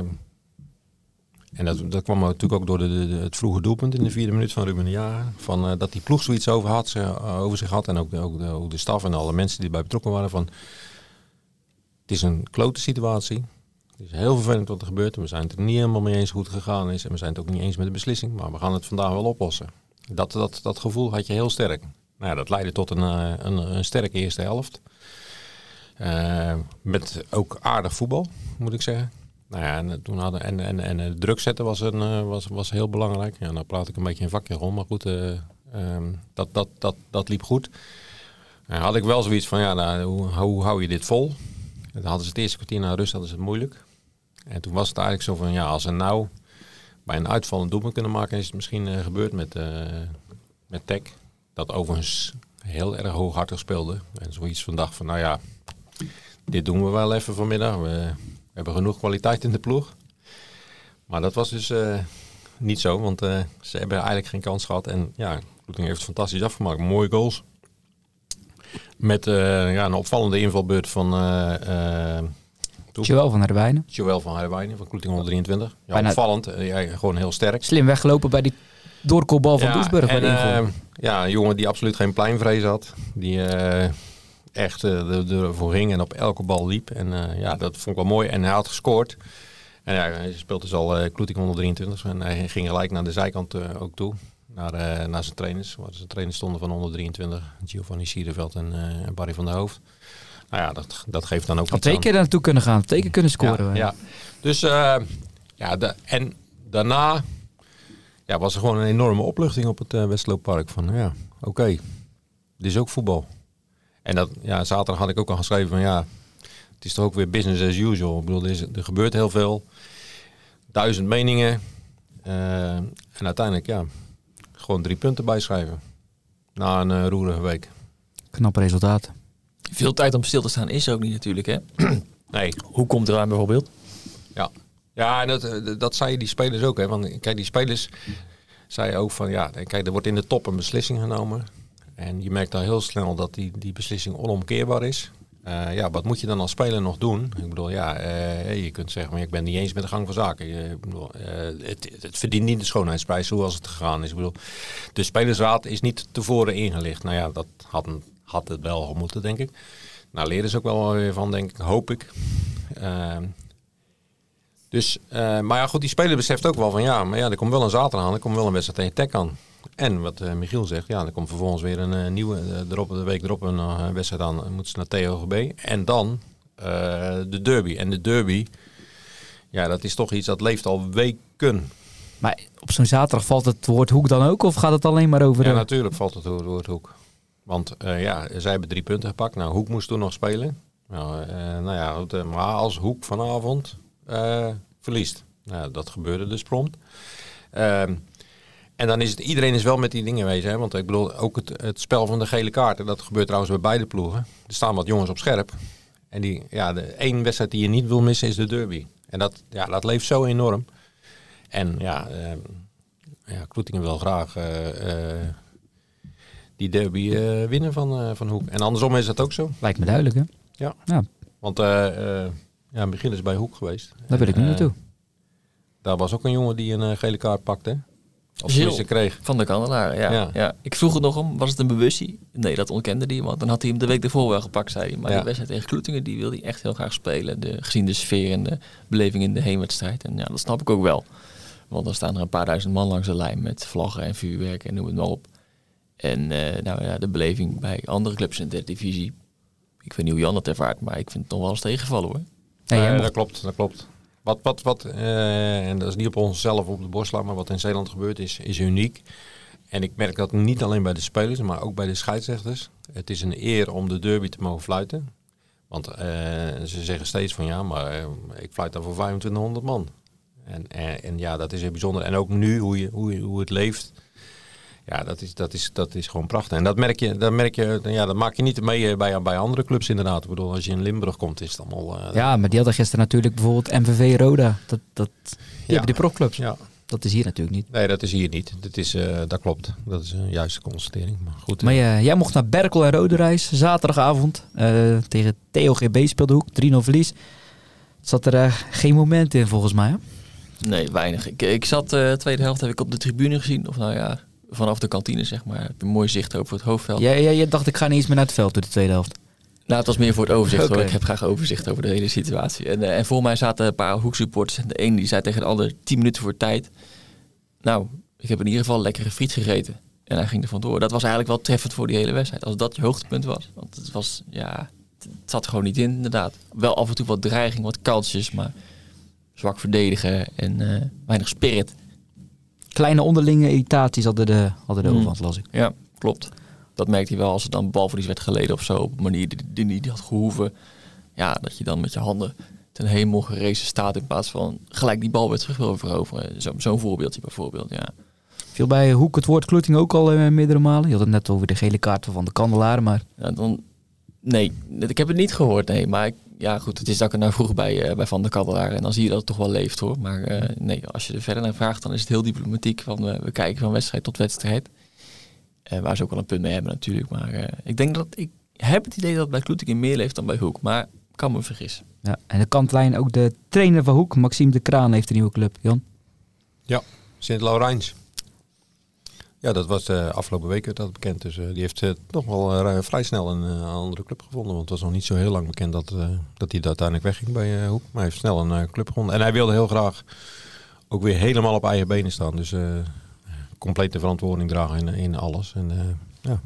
en dat, dat kwam natuurlijk ook door de, de, het vroege doelpunt in de vierde minuut van Ruben de Jager. Van, uh, dat die ploeg zoiets over, had, ze, uh, over zich had. En ook, ook, de, ook de staf en alle mensen die erbij betrokken waren. Van, het is een klote situatie. Het is heel vervelend wat er gebeurt. En we zijn het er niet helemaal mee eens hoe het gegaan is. En we zijn het ook niet eens met de beslissing. Maar we gaan het vandaag wel oplossen. Dat, dat, dat gevoel had je heel sterk. Nou ja, dat leidde tot een, een, een sterke eerste helft. Uh, met ook aardig voetbal, moet ik zeggen. Nou ja, en, toen hadden, en, en, en de druk zetten was, een, uh, was, was heel belangrijk. Ja, nou praat ik een beetje in vakjargon, maar goed, uh, um, dat, dat, dat, dat liep goed. Uh, had ik wel zoiets van, ja, nou, hoe, hoe hou je dit vol? Dan hadden ze het eerste kwartier na rust, hadden ze het moeilijk. En toen was het eigenlijk zo van, ja, als ze nou bij een uitval een doelpunt kunnen maken, is het misschien uh, gebeurd met, uh, met Tech. Dat overigens heel erg hooghartig speelde. En zoiets van dacht van, nou ja, dit doen we wel even vanmiddag. We, we hebben genoeg kwaliteit in de ploeg. Maar dat was dus uh, niet zo, want uh, ze hebben eigenlijk geen kans gehad. En ja, Kloeting heeft het fantastisch afgemaakt. Mooie goals. Met uh, ja, een opvallende invalbeurt van uh, uh, Joël van Herwijnen. Joël van Herwijnen van Kloeting honderdrieëntwintig. Ja, Bijna opvallend. Uh, ja, gewoon heel sterk. Slim weggelopen bij die doorkopbal van ja, Doesburg. Bij de uh, ja, een jongen die absoluut geen pleinvrees had. Die uh, echt uh, ervoor ging en op elke bal liep. En uh, ja, dat vond ik wel mooi. En hij had gescoord. En ja, hij speelt dus al uh, Kloeting honderddrieëntwintig. En hij ging gelijk naar de zijkant uh, ook toe. Naar, uh, naar zijn trainers. Waar zijn trainers stonden van honderddrieëntwintig. Giovanni Sierenveld en uh, Barry van der Hoofd. Nou ja, dat, dat geeft dan ook had twee keer naartoe kunnen gaan. Twee keer kunnen scoren. Ja, ja. Dus uh, ja, de, en daarna ja, was er gewoon een enorme opluchting op het uh, Westlooppark. Van ja, oké, okay, dit is ook voetbal. En dat, ja, zaterdag had ik ook al geschreven van ja, het is toch ook weer business as usual. Ik bedoel, er, is, er gebeurt heel veel. Duizend meningen. Uh, en uiteindelijk, ja, gewoon drie punten bijschrijven. Na een uh, roerige week. Knap resultaat. Veel tijd om stil te staan is er ook niet natuurlijk, hè? Nee. Hoe komt er aan bijvoorbeeld? Ja, ja en dat, dat zei die spelers ook. Hè? Want kijk, die spelers zeiden ook van ja, kijk, er wordt in de top een beslissing genomen. En je merkt daar heel snel dat die, die beslissing onomkeerbaar is. Uh, ja, wat moet je dan als speler nog doen? Ik bedoel, ja, uh, je kunt zeggen, maar ik ben niet eens met de gang van zaken. Je, ik bedoel, uh, het, het verdient niet de schoonheidsprijs zoals het gegaan is. Ik bedoel, de spelersraad is niet tevoren ingelicht. Nou ja, dat had, had het wel moeten, denk ik. Nou, leren ze ook wel weer van, denk ik, hoop ik. Uh, dus, uh, maar ja, goed, die speler beseft ook wel van, ja, maar ja, er komt wel een zaterdag aan, er komt wel een wedstrijd tegen Tech aan. En wat uh, Michiel zegt, ja, er komt vervolgens weer een uh, nieuwe, uh, erop, de week erop een uh, wedstrijd aan. Dan moeten ze naar T O G B. En dan uh, de derby. En de derby, ja, dat is toch iets dat leeft al weken. Maar op zo'n zaterdag valt het woord Hoek dan ook? Of gaat het alleen maar over... Ja, de... natuurlijk valt het woord Hoek. Want uh, ja, zij hebben drie punten gepakt. Nou, Hoek moest toen nog spelen. Nou, uh, nou ja, goed, uh, maar als Hoek vanavond uh, verliest. Nou, dat gebeurde dus prompt. Uh, En dan is het, iedereen is wel met die dingen bezig. Hè? Want ik bedoel, ook het, het spel van de gele kaarten, dat gebeurt trouwens bij beide ploegen. Er staan wat jongens op scherp. En die, ja, de één wedstrijd die je niet wil missen is de derby. En dat, ja, dat leeft zo enorm. En ja, uh, ja Kloetingen wil graag uh, uh, die derby uh, winnen van, uh, van Hoek. En andersom is dat ook zo. Lijkt me duidelijk, hè? Ja. ja. Want uh, uh, ja, het begin is bij Hoek geweest. Daar wil ik nu uh, naartoe. Daar was ook een jongen die een uh, gele kaart pakte. Of Gilles kreeg. Van de Kandelaar, ja. Ja. ja. Ik vroeg het nog om, was het een bewustie? Nee, dat ontkende hij, want dan had hij hem de week ervoor wel gepakt, zei hij. Maar ja. de wedstrijd tegen Kloetingen, die wilde hij echt heel graag spelen. De, gezien de sfeer en de beleving in de heenwedstrijd. En ja, dat snap ik ook wel. Want dan staan er een paar duizend man langs de lijn met vlaggen en vuurwerk en noem het maar op. En uh, nou ja, de beleving bij andere clubs in de derde divisie. Ik weet niet hoe Jan dat ervaart, maar ik vind het toch wel eens tegenvallen, hoor. Nee, uh, mocht... Dat klopt, dat klopt. Wat, wat, wat uh, en dat is niet op onszelf op de borst slaan, maar wat in Zeeland gebeurt is, is uniek. En ik merk dat niet alleen bij de spelers, maar ook bij de scheidsrechters. Het is een eer om de derby te mogen fluiten. Want uh, ze zeggen steeds van ja, maar uh, ik fluit dan voor vijfentwintighonderd man. En, en, en ja, dat is heel bijzonder. En ook nu, hoe, je, hoe, je, hoe het leeft. Ja, dat is, dat, is, dat is gewoon prachtig. En dat merk je, dat merk je, ja, dat maak je niet mee bij, bij andere clubs inderdaad. Ik bedoel, als je in Limburg komt, is het allemaal... Uh, ja, maar die hadden gisteren natuurlijk bijvoorbeeld M V V Roda. Dat, dat, die ja. hebben die profclubs. Ja. Dat is hier natuurlijk niet. Nee, dat is hier niet. Dat, is, uh, dat klopt. Dat is een juiste constatering. Maar goed. Maar uh, jij mocht naar Berkel en Roderijs zaterdagavond. Uh, tegen T O G B speelde Hoek. drie nul verlies. Zat er uh, geen moment in volgens mij, hè? Nee, weinig. Ik, ik zat de uh, tweede helft heb ik op de tribune gezien. Of nou ja, vanaf de kantine zeg maar. Heb je een mooi zicht over het hoofdveld. Ja, ja, je dacht ik ga niet eens meer naar het veld door de tweede helft. Nou, het was meer voor het overzicht Okay. hoor. Ik heb graag overzicht over de hele situatie. En, uh, en voor mij zaten een paar hoeksupporters. En de een die zei tegen de ander tien minuten voor tijd. Nou, ik heb in ieder geval lekkere friet gegeten. En hij ging er vandoor. Dat was eigenlijk wel treffend voor die hele wedstrijd. Als dat je hoogtepunt was. Want het was, ja, het zat er gewoon niet in inderdaad. Wel af en toe wat dreiging, wat kansjes. Maar zwak verdedigen en uh, weinig spirit. Kleine onderlinge irritaties hadden de, hadden de Hmm. overhand, las ik. Ja, klopt. Dat merkte hij wel als er dan balverlies werd geleden of zo. Op een manier die die niet had gehoeven. Ja, dat je dan met je handen ten hemel gerezen staat. In plaats van gelijk die bal weer terug wil veroveren. Zo, zo'n voorbeeldje bijvoorbeeld, ja. Viel bij Hoek het woord Kloeting ook al uh, meerdere malen. Je had het net over de gele kaart van de Kandelaar, maar... Ja, dan, nee, ik heb het niet gehoord, nee. Maar ik, ja, goed, het is dat ik er nou vroeg bij, uh, bij Van der Kandelaar. En dan zie je dat het toch wel leeft, hoor. Maar uh, nee, als je er verder naar vraagt, dan is het heel diplomatiek. Van, uh, we kijken van wedstrijd tot wedstrijd. Uh, waar ze ook wel een punt mee hebben natuurlijk. Maar uh, ik denk dat ik heb het idee dat het bij Kloeting meer leeft dan bij Hoek. Maar ik kan me vergissen. Ja, en de kantlijn ook de trainer van Hoek, Maxime de Kraan, heeft een nieuwe club. Jan? Ja, Sint-Laurens. Ja, dat was de afgelopen week werd dat bekend. Dus uh, die heeft uh, toch wel uh, vrij snel een uh, andere club gevonden. Want het was nog niet zo heel lang bekend dat, uh, dat hij uiteindelijk wegging bij uh, Hoek. Maar hij heeft snel een uh, club gevonden. En hij wilde heel graag ook weer helemaal op eigen benen staan. Dus uh, complete verantwoording dragen in, in alles. En uh, ja,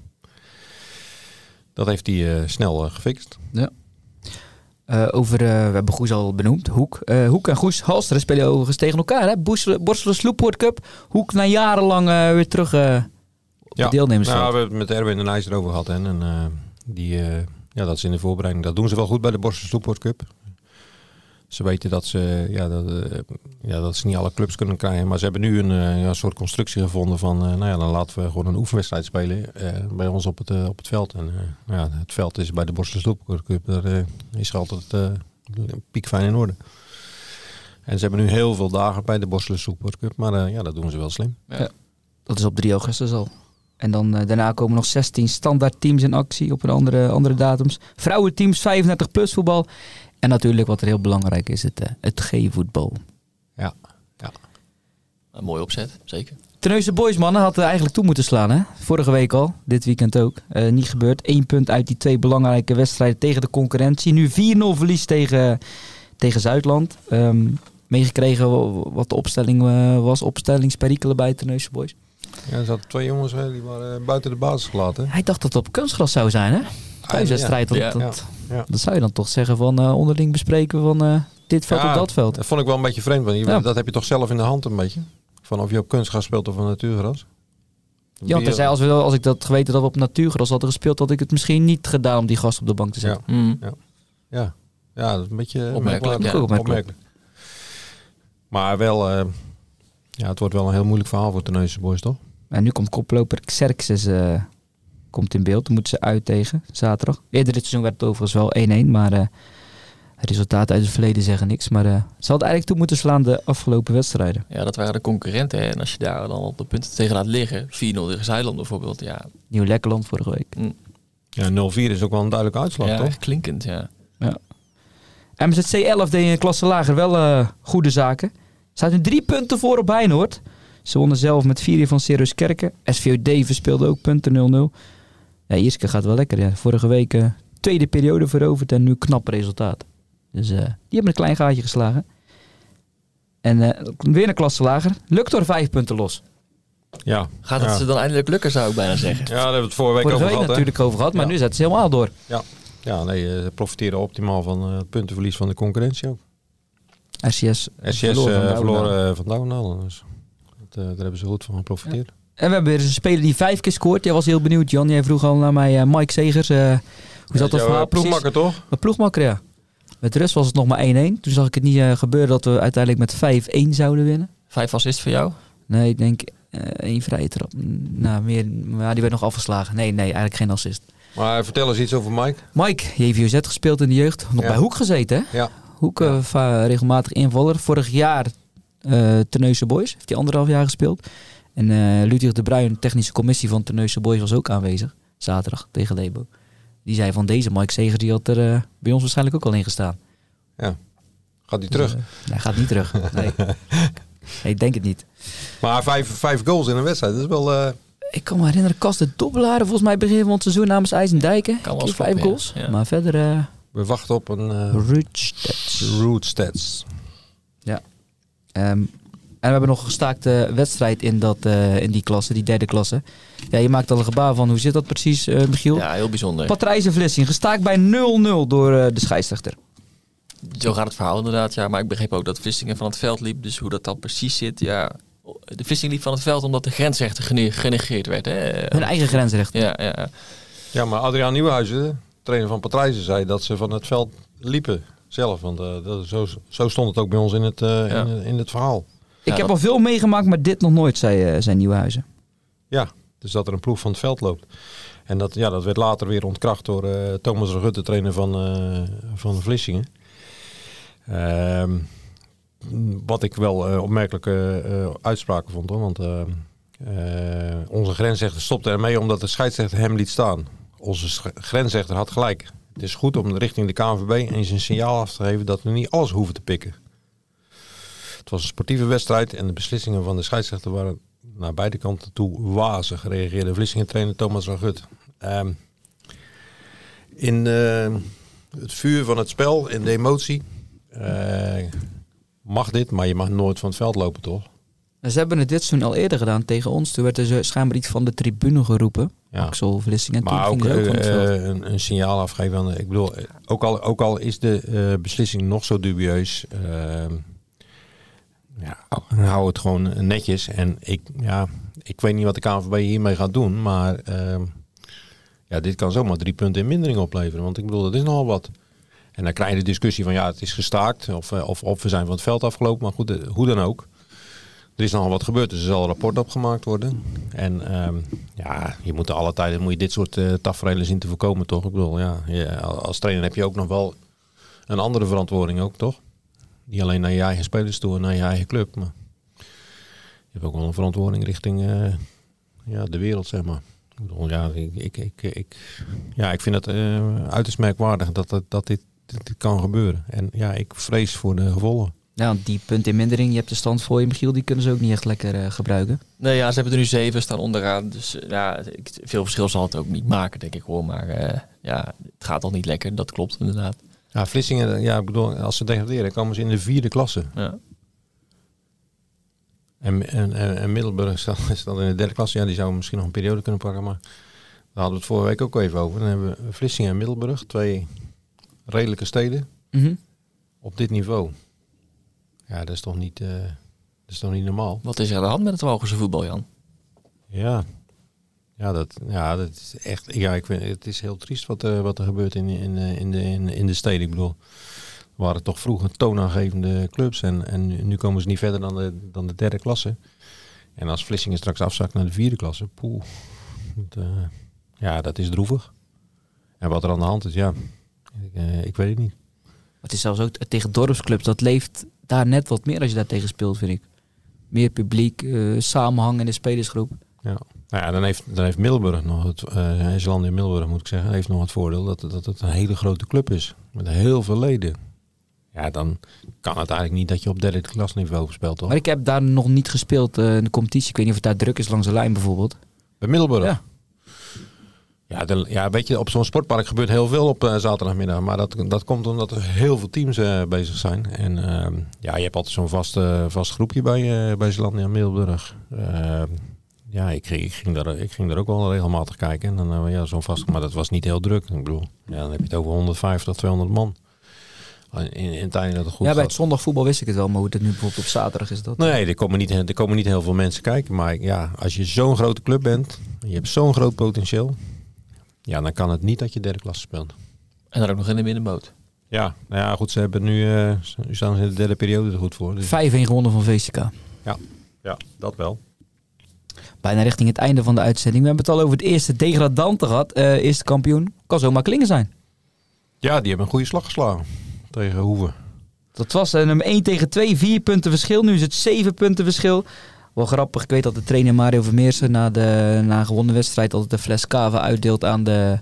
dat heeft hij uh, snel uh, gefixt. Ja. Uh, over, uh, we hebben Goes al benoemd, Hoek. Uh, Hoek en Goes Halsteren spelen overigens tegen elkaar. Hè? Borselen Sloeppoort Cup. Hoek na jarenlang uh, weer terug uh, op ja, de deelnemersveld. Nou, we hebben het met Erwin en IJs erover gehad. Hè? En uh, die, uh, ja, dat is in de voorbereiding. Dat doen ze wel goed bij de Borselen Sloeppoort Cup. Ze weten dat ze, ja, dat, uh, ja, dat ze niet alle clubs kunnen krijgen. Maar ze hebben nu een, uh, ja, een soort constructie gevonden van... Uh, nou ja, dan laten we gewoon een oefenwedstrijd spelen uh, bij ons op het, uh, op het veld. En uh, ja, het veld is bij de Borselen Sloeppoort Cup. Daar uh, is er altijd uh, piekfijn in orde. En ze hebben nu heel veel dagen bij de Borselen Sloeppoort Cup. Maar uh, ja, dat doen ze wel slim. Ja. Ja, dat is op drie augustus al. En dan uh, daarna komen nog zestien standaard teams in actie op een andere, andere datums. Vrouwenteams, vijfendertig plus voetbal. En natuurlijk wat er heel belangrijk is, het, uh, het G-voetbal. Ja, ja. Een mooie opzet, zeker. Terneuzen Boys, mannen, had er eigenlijk toe moeten slaan. Hè? Vorige week al, dit weekend ook. Uh, niet gebeurd. Eén punt uit die twee belangrijke wedstrijden tegen de concurrentie. Nu vier nul verlies tegen, tegen Zuidland. Um, meegekregen wat de opstelling uh, was. Opstellingsperikelen bij Terneuzen Boys. Ja, er zaten twee jongens hè, die waren uh, buiten de basis gelaten. Hij dacht dat het op kunstgras zou zijn, hè? Thuiswedstrijd. Ja, dat, ja. dat, Ja. dat zou je dan toch zeggen van uh, onderling bespreken van uh, dit veld Ja, of dat veld. Dat vond ik wel een beetje vreemd. Want je, Ja. dat heb je toch zelf in de hand een beetje. Van of je op kunstgras speelt of op natuurgras. Ja, want hij zei, als, we, als ik dat geweten dat we op natuurgras hadden gespeeld, had ik het misschien niet gedaan om die gast op de bank te Ja, zetten. Mm. ja. ja, dat is een beetje Opmerkelijk, merkwaardig. ja. Opmerkelijk. Opmerkelijk. Maar wel, uh, ja, het wordt wel een heel moeilijk verhaal voor Terneuzen Boys, toch? En nu komt koploper Xerxes uh, komt in beeld. Dan moeten ze uit tegen zaterdag. Eerder dit seizoen werd het overigens wel één-één, maar uh, resultaten uit het verleden zeggen niks. Maar uh, ze hadden eigenlijk toe moeten slaan de afgelopen wedstrijden. Ja, dat waren de concurrenten. Hè? En als je daar dan op de punten tegen laat liggen, vier nul tegen Zuidland bijvoorbeeld, ja, Nieuw-Lekkerland vorige week. mm, Ja, nul vier is ook wel een duidelijke uitslag, ja toch? echt klinkend, ja. M Z C elf deed in een klasse lager wel uh, goede zaken. Staat nu drie punten voor op Heinoord. Ze wonnen zelf met vier van Sirius Kerken. S V O Deven speelde ook punten nul nul. Ja, Ierske gaat wel lekker. Ja. Vorige week uh, tweede periode veroverd en nu knap resultaat. Dus uh, die hebben een klein gaatje geslagen. En uh, weer een klasse lager. Lukt door vijf punten los. Ja. Gaat het ja. ze dan eindelijk lukken, zou ik bijna zeggen. Ja, daar hebben we het vorige week Vorige over week gehad. hè? natuurlijk over gehad, maar Ja. nu zetten ze helemaal door. Ja, nee, ze profiteren optimaal van uh, het puntenverlies van de concurrentie ook. R C S, S C S verloren van uh, Douwendaal. verloren uh, van Douwendaal. Dus dat, uh, daar hebben ze goed van geprofiteerd. En we hebben weer eens een speler die vijf keer scoort. Jij was heel benieuwd, Jan. Jij vroeg al naar mij, uh, Mike Segers. Uh, hoe zat dat jouw, verhaal uh, precies? ploegmakker, toch? Mijn ploegmakker, ja. Met rust was het nog maar één-één. Toen zag ik het niet uh, gebeuren dat we uiteindelijk met vijf-één zouden winnen. Vijf assists voor jou? Nee, ik denk uh, één vrije trap. Nou, meer, maar die werd nog afgeslagen. Nee, nee, eigenlijk geen assist. Maar vertel eens iets over Mike. Mike, J V O Z gespeeld in de jeugd. Nog Ja. bij Hoek gezeten, hè? Ja. Hoek, uh, va- regelmatig invaller. Vorig jaar uh, Terneuzen Boys. Heeft hij anderhalf jaar gespeeld. En uh, Ludwig de Bruin, technische commissie van Terneuzen Boys, was ook aanwezig. Zaterdag tegen Lebo. Die zei van deze Mike Segers, die had er uh, bij ons waarschijnlijk ook al in gestaan. Gaat hij terug. Dus, uh, hij gaat niet terug. Nee. nee, ik denk het niet. Maar vijf, vijf goals in een wedstrijd, dat is wel... Uh, Ik kan me herinneren, Kas de Dobbelaar, volgens mij begin van het seizoen namens IJsendijken. Kan wel Keer kloppen, vijf ja. goals. Ja. Maar verder... Uh, We wachten op een uh, Ruud Stats. Ruud Stats. Ja. Um, en we hebben nog een gestaakte wedstrijd in, dat, uh, in die klasse, die derde klasse. Ja, je maakt al een gebaar van, hoe zit dat precies, uh, Michiel? Ja, heel bijzonder. Patrijzen Vlissingen, gestaakt bij nul nul door uh, de scheidsrechter. Zo gaat het verhaal inderdaad, ja. Maar ik begreep ook dat Vlissingen van het veld liep. Dus hoe dat dan precies zit, ja. De Vlissingen liep van het veld omdat de grensrechter gene- genegeerd werd. Hè. Hun eigen grensrechter. Ja, ja. Ja, maar Adriaan Nieuwenhuizen, trainer van Patrijzen, zei dat ze van het veld liepen zelf. Want uh, dat, zo, zo stond het ook bij ons in het, uh, Ja. in, in het verhaal. Ik Ja, heb dat- al veel meegemaakt, maar dit nog nooit, zei, uh, zei Nieuwenhuizen. Ja, dus dat er een ploeg van het veld loopt. En dat, ja, dat werd later weer ontkracht door uh, Thomas Regutte, trainer van, uh, van Vlissingen. Ehm wat ik wel uh, opmerkelijke uh, uitspraken vond, hoor. Want uh, uh, onze grensrechter stopte ermee omdat de scheidsrechter hem liet staan. Onze sch- grensrechter had gelijk. Het is goed om richting de K N V B eens een signaal af te geven dat we niet alles hoeven te pikken. Het was een sportieve wedstrijd en de beslissingen van de scheidsrechter waren naar beide kanten toe wazig, reageerde Vlissingen trainer Thomas Regutte. Um, in uh, het vuur van het spel, in de emotie, uh, mag dit, maar je mag nooit van het veld lopen, toch? Ze hebben het dit seizoen al eerder gedaan tegen ons. Toen werd er zo schijnbaar iets van de tribune geroepen. Ja. Axel Vlissingen. Maar ook, Toen ging ze ook uh, van het veld. uh, een, een signaal afgeven. Aan, ik bedoel, ook al, ook al is de uh, beslissing nog zo dubieus, uh, ja, hou het gewoon netjes. En ik, ja, ik weet niet wat de K N V B hiermee gaat doen, maar uh, ja, dit kan zomaar drie punten in mindering opleveren. Want ik bedoel, dat is nogal wat. En dan krijg je de discussie van ja, het is gestaakt of, of, of we zijn van het veld afgelopen. Maar goed, hoe dan ook. Er is nogal wat gebeurd, dus er zal een rapport opgemaakt worden. En um, ja, je moet alle tijden moet je dit soort uh, tafereelen zien te voorkomen, toch? Ik bedoel, ja, je, als trainer heb je ook nog wel een andere verantwoording ook, toch? Niet alleen naar je eigen spelers toe en naar je eigen club, maar je hebt ook wel een verantwoording richting uh, ja, de wereld, zeg maar. Ik bedoel, ja, ik, ik, ik, ik, ja, ik vind het uh, uiterst merkwaardig dat, dat, dat dit, dit kan gebeuren. En ja, ik vrees voor de gevolgen. Ja, want die punt in mindering, je hebt de stand voor je, Michiel, die kunnen ze ook niet echt lekker uh, gebruiken. Nee, ja, ze hebben er nu zeven, staan onderaan. Dus uh, ja, ik, veel verschil zal het ook niet maken, denk ik hoor. Maar uh, ja, het gaat al niet lekker, dat klopt inderdaad. Ja, Vlissingen, ja, ik bedoel, als ze degraderen, komen ze in de vierde klasse. Ja. En, en, en, en Middelburg staat, staat in de derde klasse. Ja, die zouden misschien nog een periode kunnen pakken, maar daar hadden we het vorige week ook even over. Dan hebben we Vlissingen en Middelburg, twee redelijke steden, Mm-hmm. op dit niveau. Ja, dat is toch niet, uh, dat is toch niet normaal? Wat is er aan de hand met het Walgense voetbal, Jan? Ja, ja, dat, ja, dat is echt. Ja, ik vind het is heel triest wat, uh, wat er gebeurt in, in, in, de, in, in de steden. Ik bedoel, er waren toch vroeger toonaangevende clubs en, en nu komen ze niet verder dan de, dan de derde klasse. En als Vlissingen straks afzakt naar de vierde klasse, poeh, dat, uh, ja, dat is droevig. En wat er aan de hand is, ja, ik, uh, ik weet het niet. Het is zelfs ook tegen dorpsclubs, dat leeft daar net wat meer als je daar tegen speelt, vind ik. Meer publiek, uh, samenhang in de spelersgroep. Ja. Nou ja, dan heeft, dan heeft Middelburg nog het, uh, Zeeland in Middelburg moet ik zeggen, heeft nog het voordeel dat, dat het een hele grote club is. Met heel veel leden. Ja, dan kan het eigenlijk niet dat je op derde klasniveau speelt, toch? Maar ik heb daar nog niet gespeeld uh, in de competitie. Ik weet niet of het daar druk is langs de lijn bijvoorbeeld. Bij Middelburg? Ja. Ja, de, ja, weet je, op zo'n sportpark gebeurt heel veel op uh, zaterdagmiddag. Maar dat, dat komt omdat er heel veel teams uh, bezig zijn. En uh, ja, je hebt altijd zo'n vast, uh, vast groepje bij, uh, bij Zeelandia Middelburg. Uh, ja, ik, ik, ging daar, ik ging daar ook wel regelmatig kijken. En dan, uh, ja, zo'n vast, maar dat was niet heel druk. Ik bedoel, ja, dan heb je het over honderdvijftig, tweehonderd man. In, in tijden dat het goed Ja, bij gaat. het zondagvoetbal wist ik het wel, maar hoe het nu bijvoorbeeld op zaterdag is dat. Nee, er komen, niet, er komen niet heel veel mensen kijken. Maar ja, als je zo'n grote club bent, en je hebt zo'n groot potentieel, ja, dan kan het niet dat je derde klasse speelt. En dan ook nog in de middenboot. Ja, nou ja, goed, ze hebben nu, uh, nu staan ze in de derde periode er goed voor. Dus vijf-een gewonnen van V C K. ja, ja, dat wel. Bijna richting het einde van de uitzending. We hebben het al over het eerste degradante gehad. Uh, eerste kampioen. Kan zomaar Klingen zijn. Ja, die hebben een goede slag geslagen tegen Hoeven. Dat was uh, nummer één tegen twee. Vier punten verschil. Nu is het zeven punten verschil. Wel grappig. Ik weet dat de trainer Mario Vermeersen na de na een gewonnen wedstrijd altijd de fles cava uitdeelt aan de,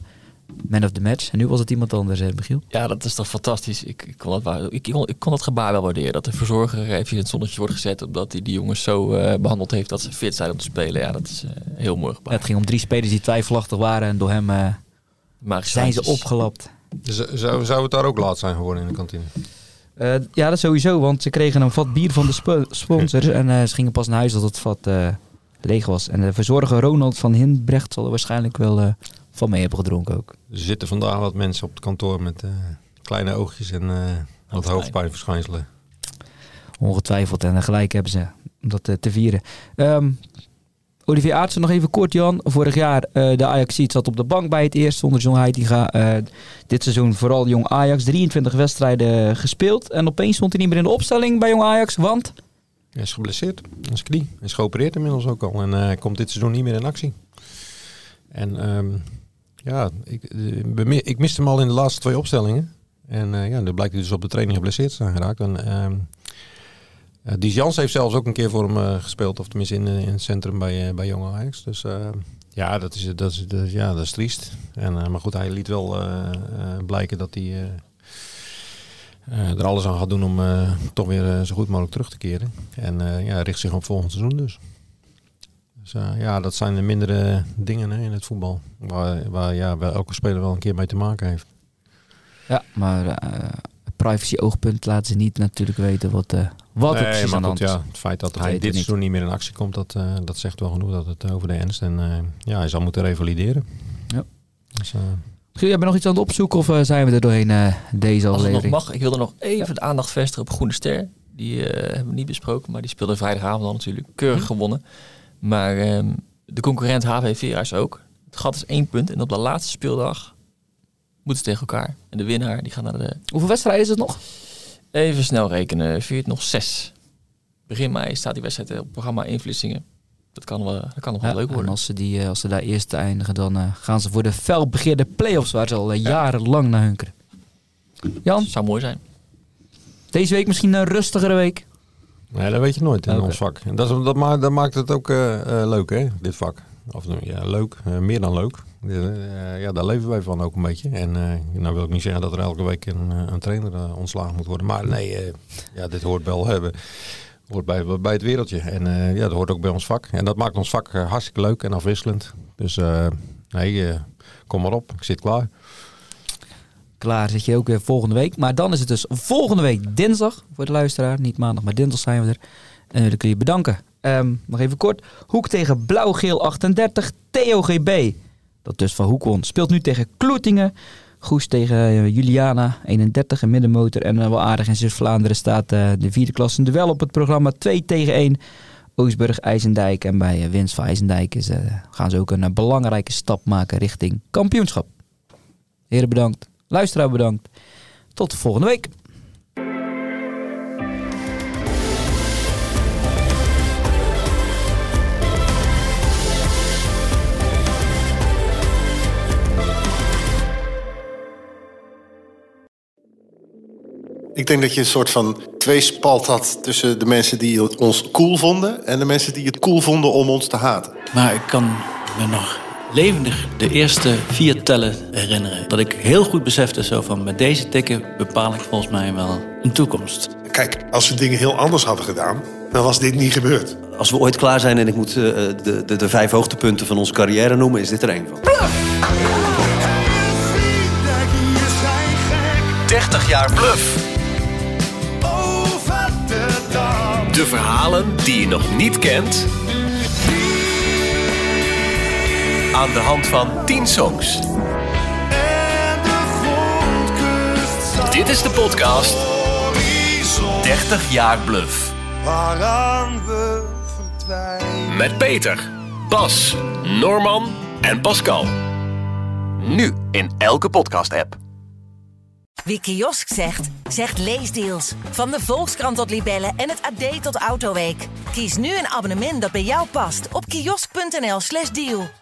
Man of the match. En nu was het iemand anders, hè, Michiel. Ja, dat is toch fantastisch. Ik, ik, kon, dat, ik, kon, ik kon dat gebaar wel waarderen. Dat de verzorger even in het zonnetje wordt gezet. Omdat hij die jongens zo uh, behandeld heeft dat ze fit zijn om te spelen. Ja, dat is uh, heel mooi gebaar. Ja, het ging om drie spelers die twijfelachtig waren. En door hem uh, zijn ze opgelapt. Dus, zou, zou het daar ook laat zijn geworden in de kantine? Uh, ja, dat sowieso. Want ze kregen een vat bier van de sp- sponsors. En uh, ze gingen pas naar huis dat het vat uh, leeg was. En de verzorger Ronald van Hindbrecht zal er waarschijnlijk wel... Uh, van mee hebben gedronken ook. Er zitten vandaag wat mensen op het kantoor met uh, kleine oogjes en uh, wat hoofdpijnverschijnselen. Ongetwijfeld. En gelijk hebben ze om dat uh, te vieren. Um, Olivier Aartsen nog even kort, Jan. Vorig jaar uh, de Ajaxiet zat op de bank bij het eerst zonder John Heitinga. Uh, dit seizoen vooral Jong Ajax. drieëntwintig wedstrijden gespeeld. En opeens stond hij niet meer in de opstelling bij Jong Ajax. Want? Hij is geblesseerd aan zijn knie. Hij is geopereerd inmiddels ook al. En uh, komt dit seizoen niet meer in actie. En... Um, Ja, ik, ik miste hem al in de laatste twee opstellingen. En uh, ja, dan blijkt hij dus op de training geblesseerd te zijn geraakt. En, uh, uh, Dies Jans heeft zelfs ook een keer voor hem uh, gespeeld. Of tenminste in, in het centrum bij, uh, bij Jong Ajax. Dus uh, ja, dat is, dat, is, dat, ja, dat is triest. En, uh, maar goed, hij liet wel uh, uh, blijken dat hij uh, uh, er alles aan gaat doen om uh, toch weer uh, zo goed mogelijk terug te keren. En uh, ja, richt zich op volgend seizoen dus. Dus uh, ja, dat zijn de mindere dingen hè, in het voetbal. Waar, waar, ja, waar elke speler wel een keer mee te maken heeft. Ja, maar uh, privacy oogpunt laten ze niet natuurlijk weten wat, uh, wat nee, het precies aan de hand is. Ja, het feit dat hij dit seizoen niet meer in actie komt, dat, uh, dat zegt wel genoeg dat het over de ernst. En uh, ja, hij zal moeten revalideren. Ja. Dus, uh, Giel, jij bent nog iets aan het opzoeken of uh, zijn we er doorheen uh, deze Als het aflevering? nog mag, ik wilde nog even ja. de aandacht vestigen op Groene Ster. Die uh, hebben we niet besproken, maar die speelde vrijdagavond al natuurlijk. Keurig hm. gewonnen. Maar um, de concurrent H V Veerhuis ook. Het gat is één punt. En op de laatste speeldag moeten ze tegen elkaar. En de winnaar die gaat naar de... Hoeveel wedstrijden is het nog? Even snel rekenen. Veert nog zes. Begin mei staat die wedstrijd op het programma in Vlissingen. Dat kan, wel, dat kan nog wel ja, leuk worden. En als ze, die, als ze daar eerst eindigen, dan uh, gaan ze voor de felbegeerde play-offs waar ze al uh, jarenlang naar hunkeren. Jan? Dat zou mooi zijn. Deze week misschien een rustigere week? Nee, dat weet je nooit in okay. ons vak. En dat, is, dat, maakt, dat maakt het ook uh, uh, leuk, hè, dit vak. Of ja, leuk, uh, meer dan leuk. Uh, ja, daar leven wij van ook een beetje. En uh, nou wil ik niet zeggen dat er elke week een, een trainer uh, ontslagen moet worden. Maar nee, uh, ja, dit hoort wel hebben. Hoort bij, bij het wereldje. En uh, ja, dat hoort ook bij ons vak. En dat maakt ons vak uh, hartstikke leuk en afwisselend. Dus uh, nee, uh, kom maar op. Ik zit klaar. Klaar zit je ook weer volgende week. Maar dan is het dus volgende week dinsdag voor de luisteraar. Niet maandag, maar dinsdag zijn we er. En uh, dan kun je bedanken. Um, nog even kort. Hoek tegen Blauw-Geel achtendertig. T O G B, dat dus van Hoek won, speelt nu tegen Kloetingen. Goes tegen uh, Juliana eenendertig, een middenmotor. En uh, wel aardig in Zuid-Vlaanderen staat uh, de vierde klasse duel op het programma twee tegen één. Oostburg-IJsendijk. En bij uh, winst van IJsendijk is, uh, gaan ze ook een uh, belangrijke stap maken richting kampioenschap. Heren bedankt. Luisteraar bedankt. Tot de volgende week. Ik denk dat je een soort van tweespalt had tussen de mensen die ons cool vonden en de mensen die het cool vonden om ons te haten. Maar ik kan me nog levendig de eerste vier tellen herinneren. Dat ik heel goed besefte zo van met deze tikken bepaal ik volgens mij wel een toekomst. Kijk, als we dingen heel anders hadden gedaan, dan was dit niet gebeurd. Als we ooit klaar zijn en ik moet uh, de, de, de vijf hoogtepunten van onze carrière noemen, is dit er één van. dertig jaar Bluff. De verhalen die je nog niet kent. Aan de hand van tien songs. Dit is de podcast dertig jaar Bluff. Waaraan we verdwijnen. Met Peter, Bas, Norman en Pascal. Nu in elke podcast-app. Wie kiosk zegt, zegt leesdeals. Van de Volkskrant tot Libellen en het A D tot Autoweek. Kies nu een abonnement dat bij jou past op kiosk punt n l slash deal.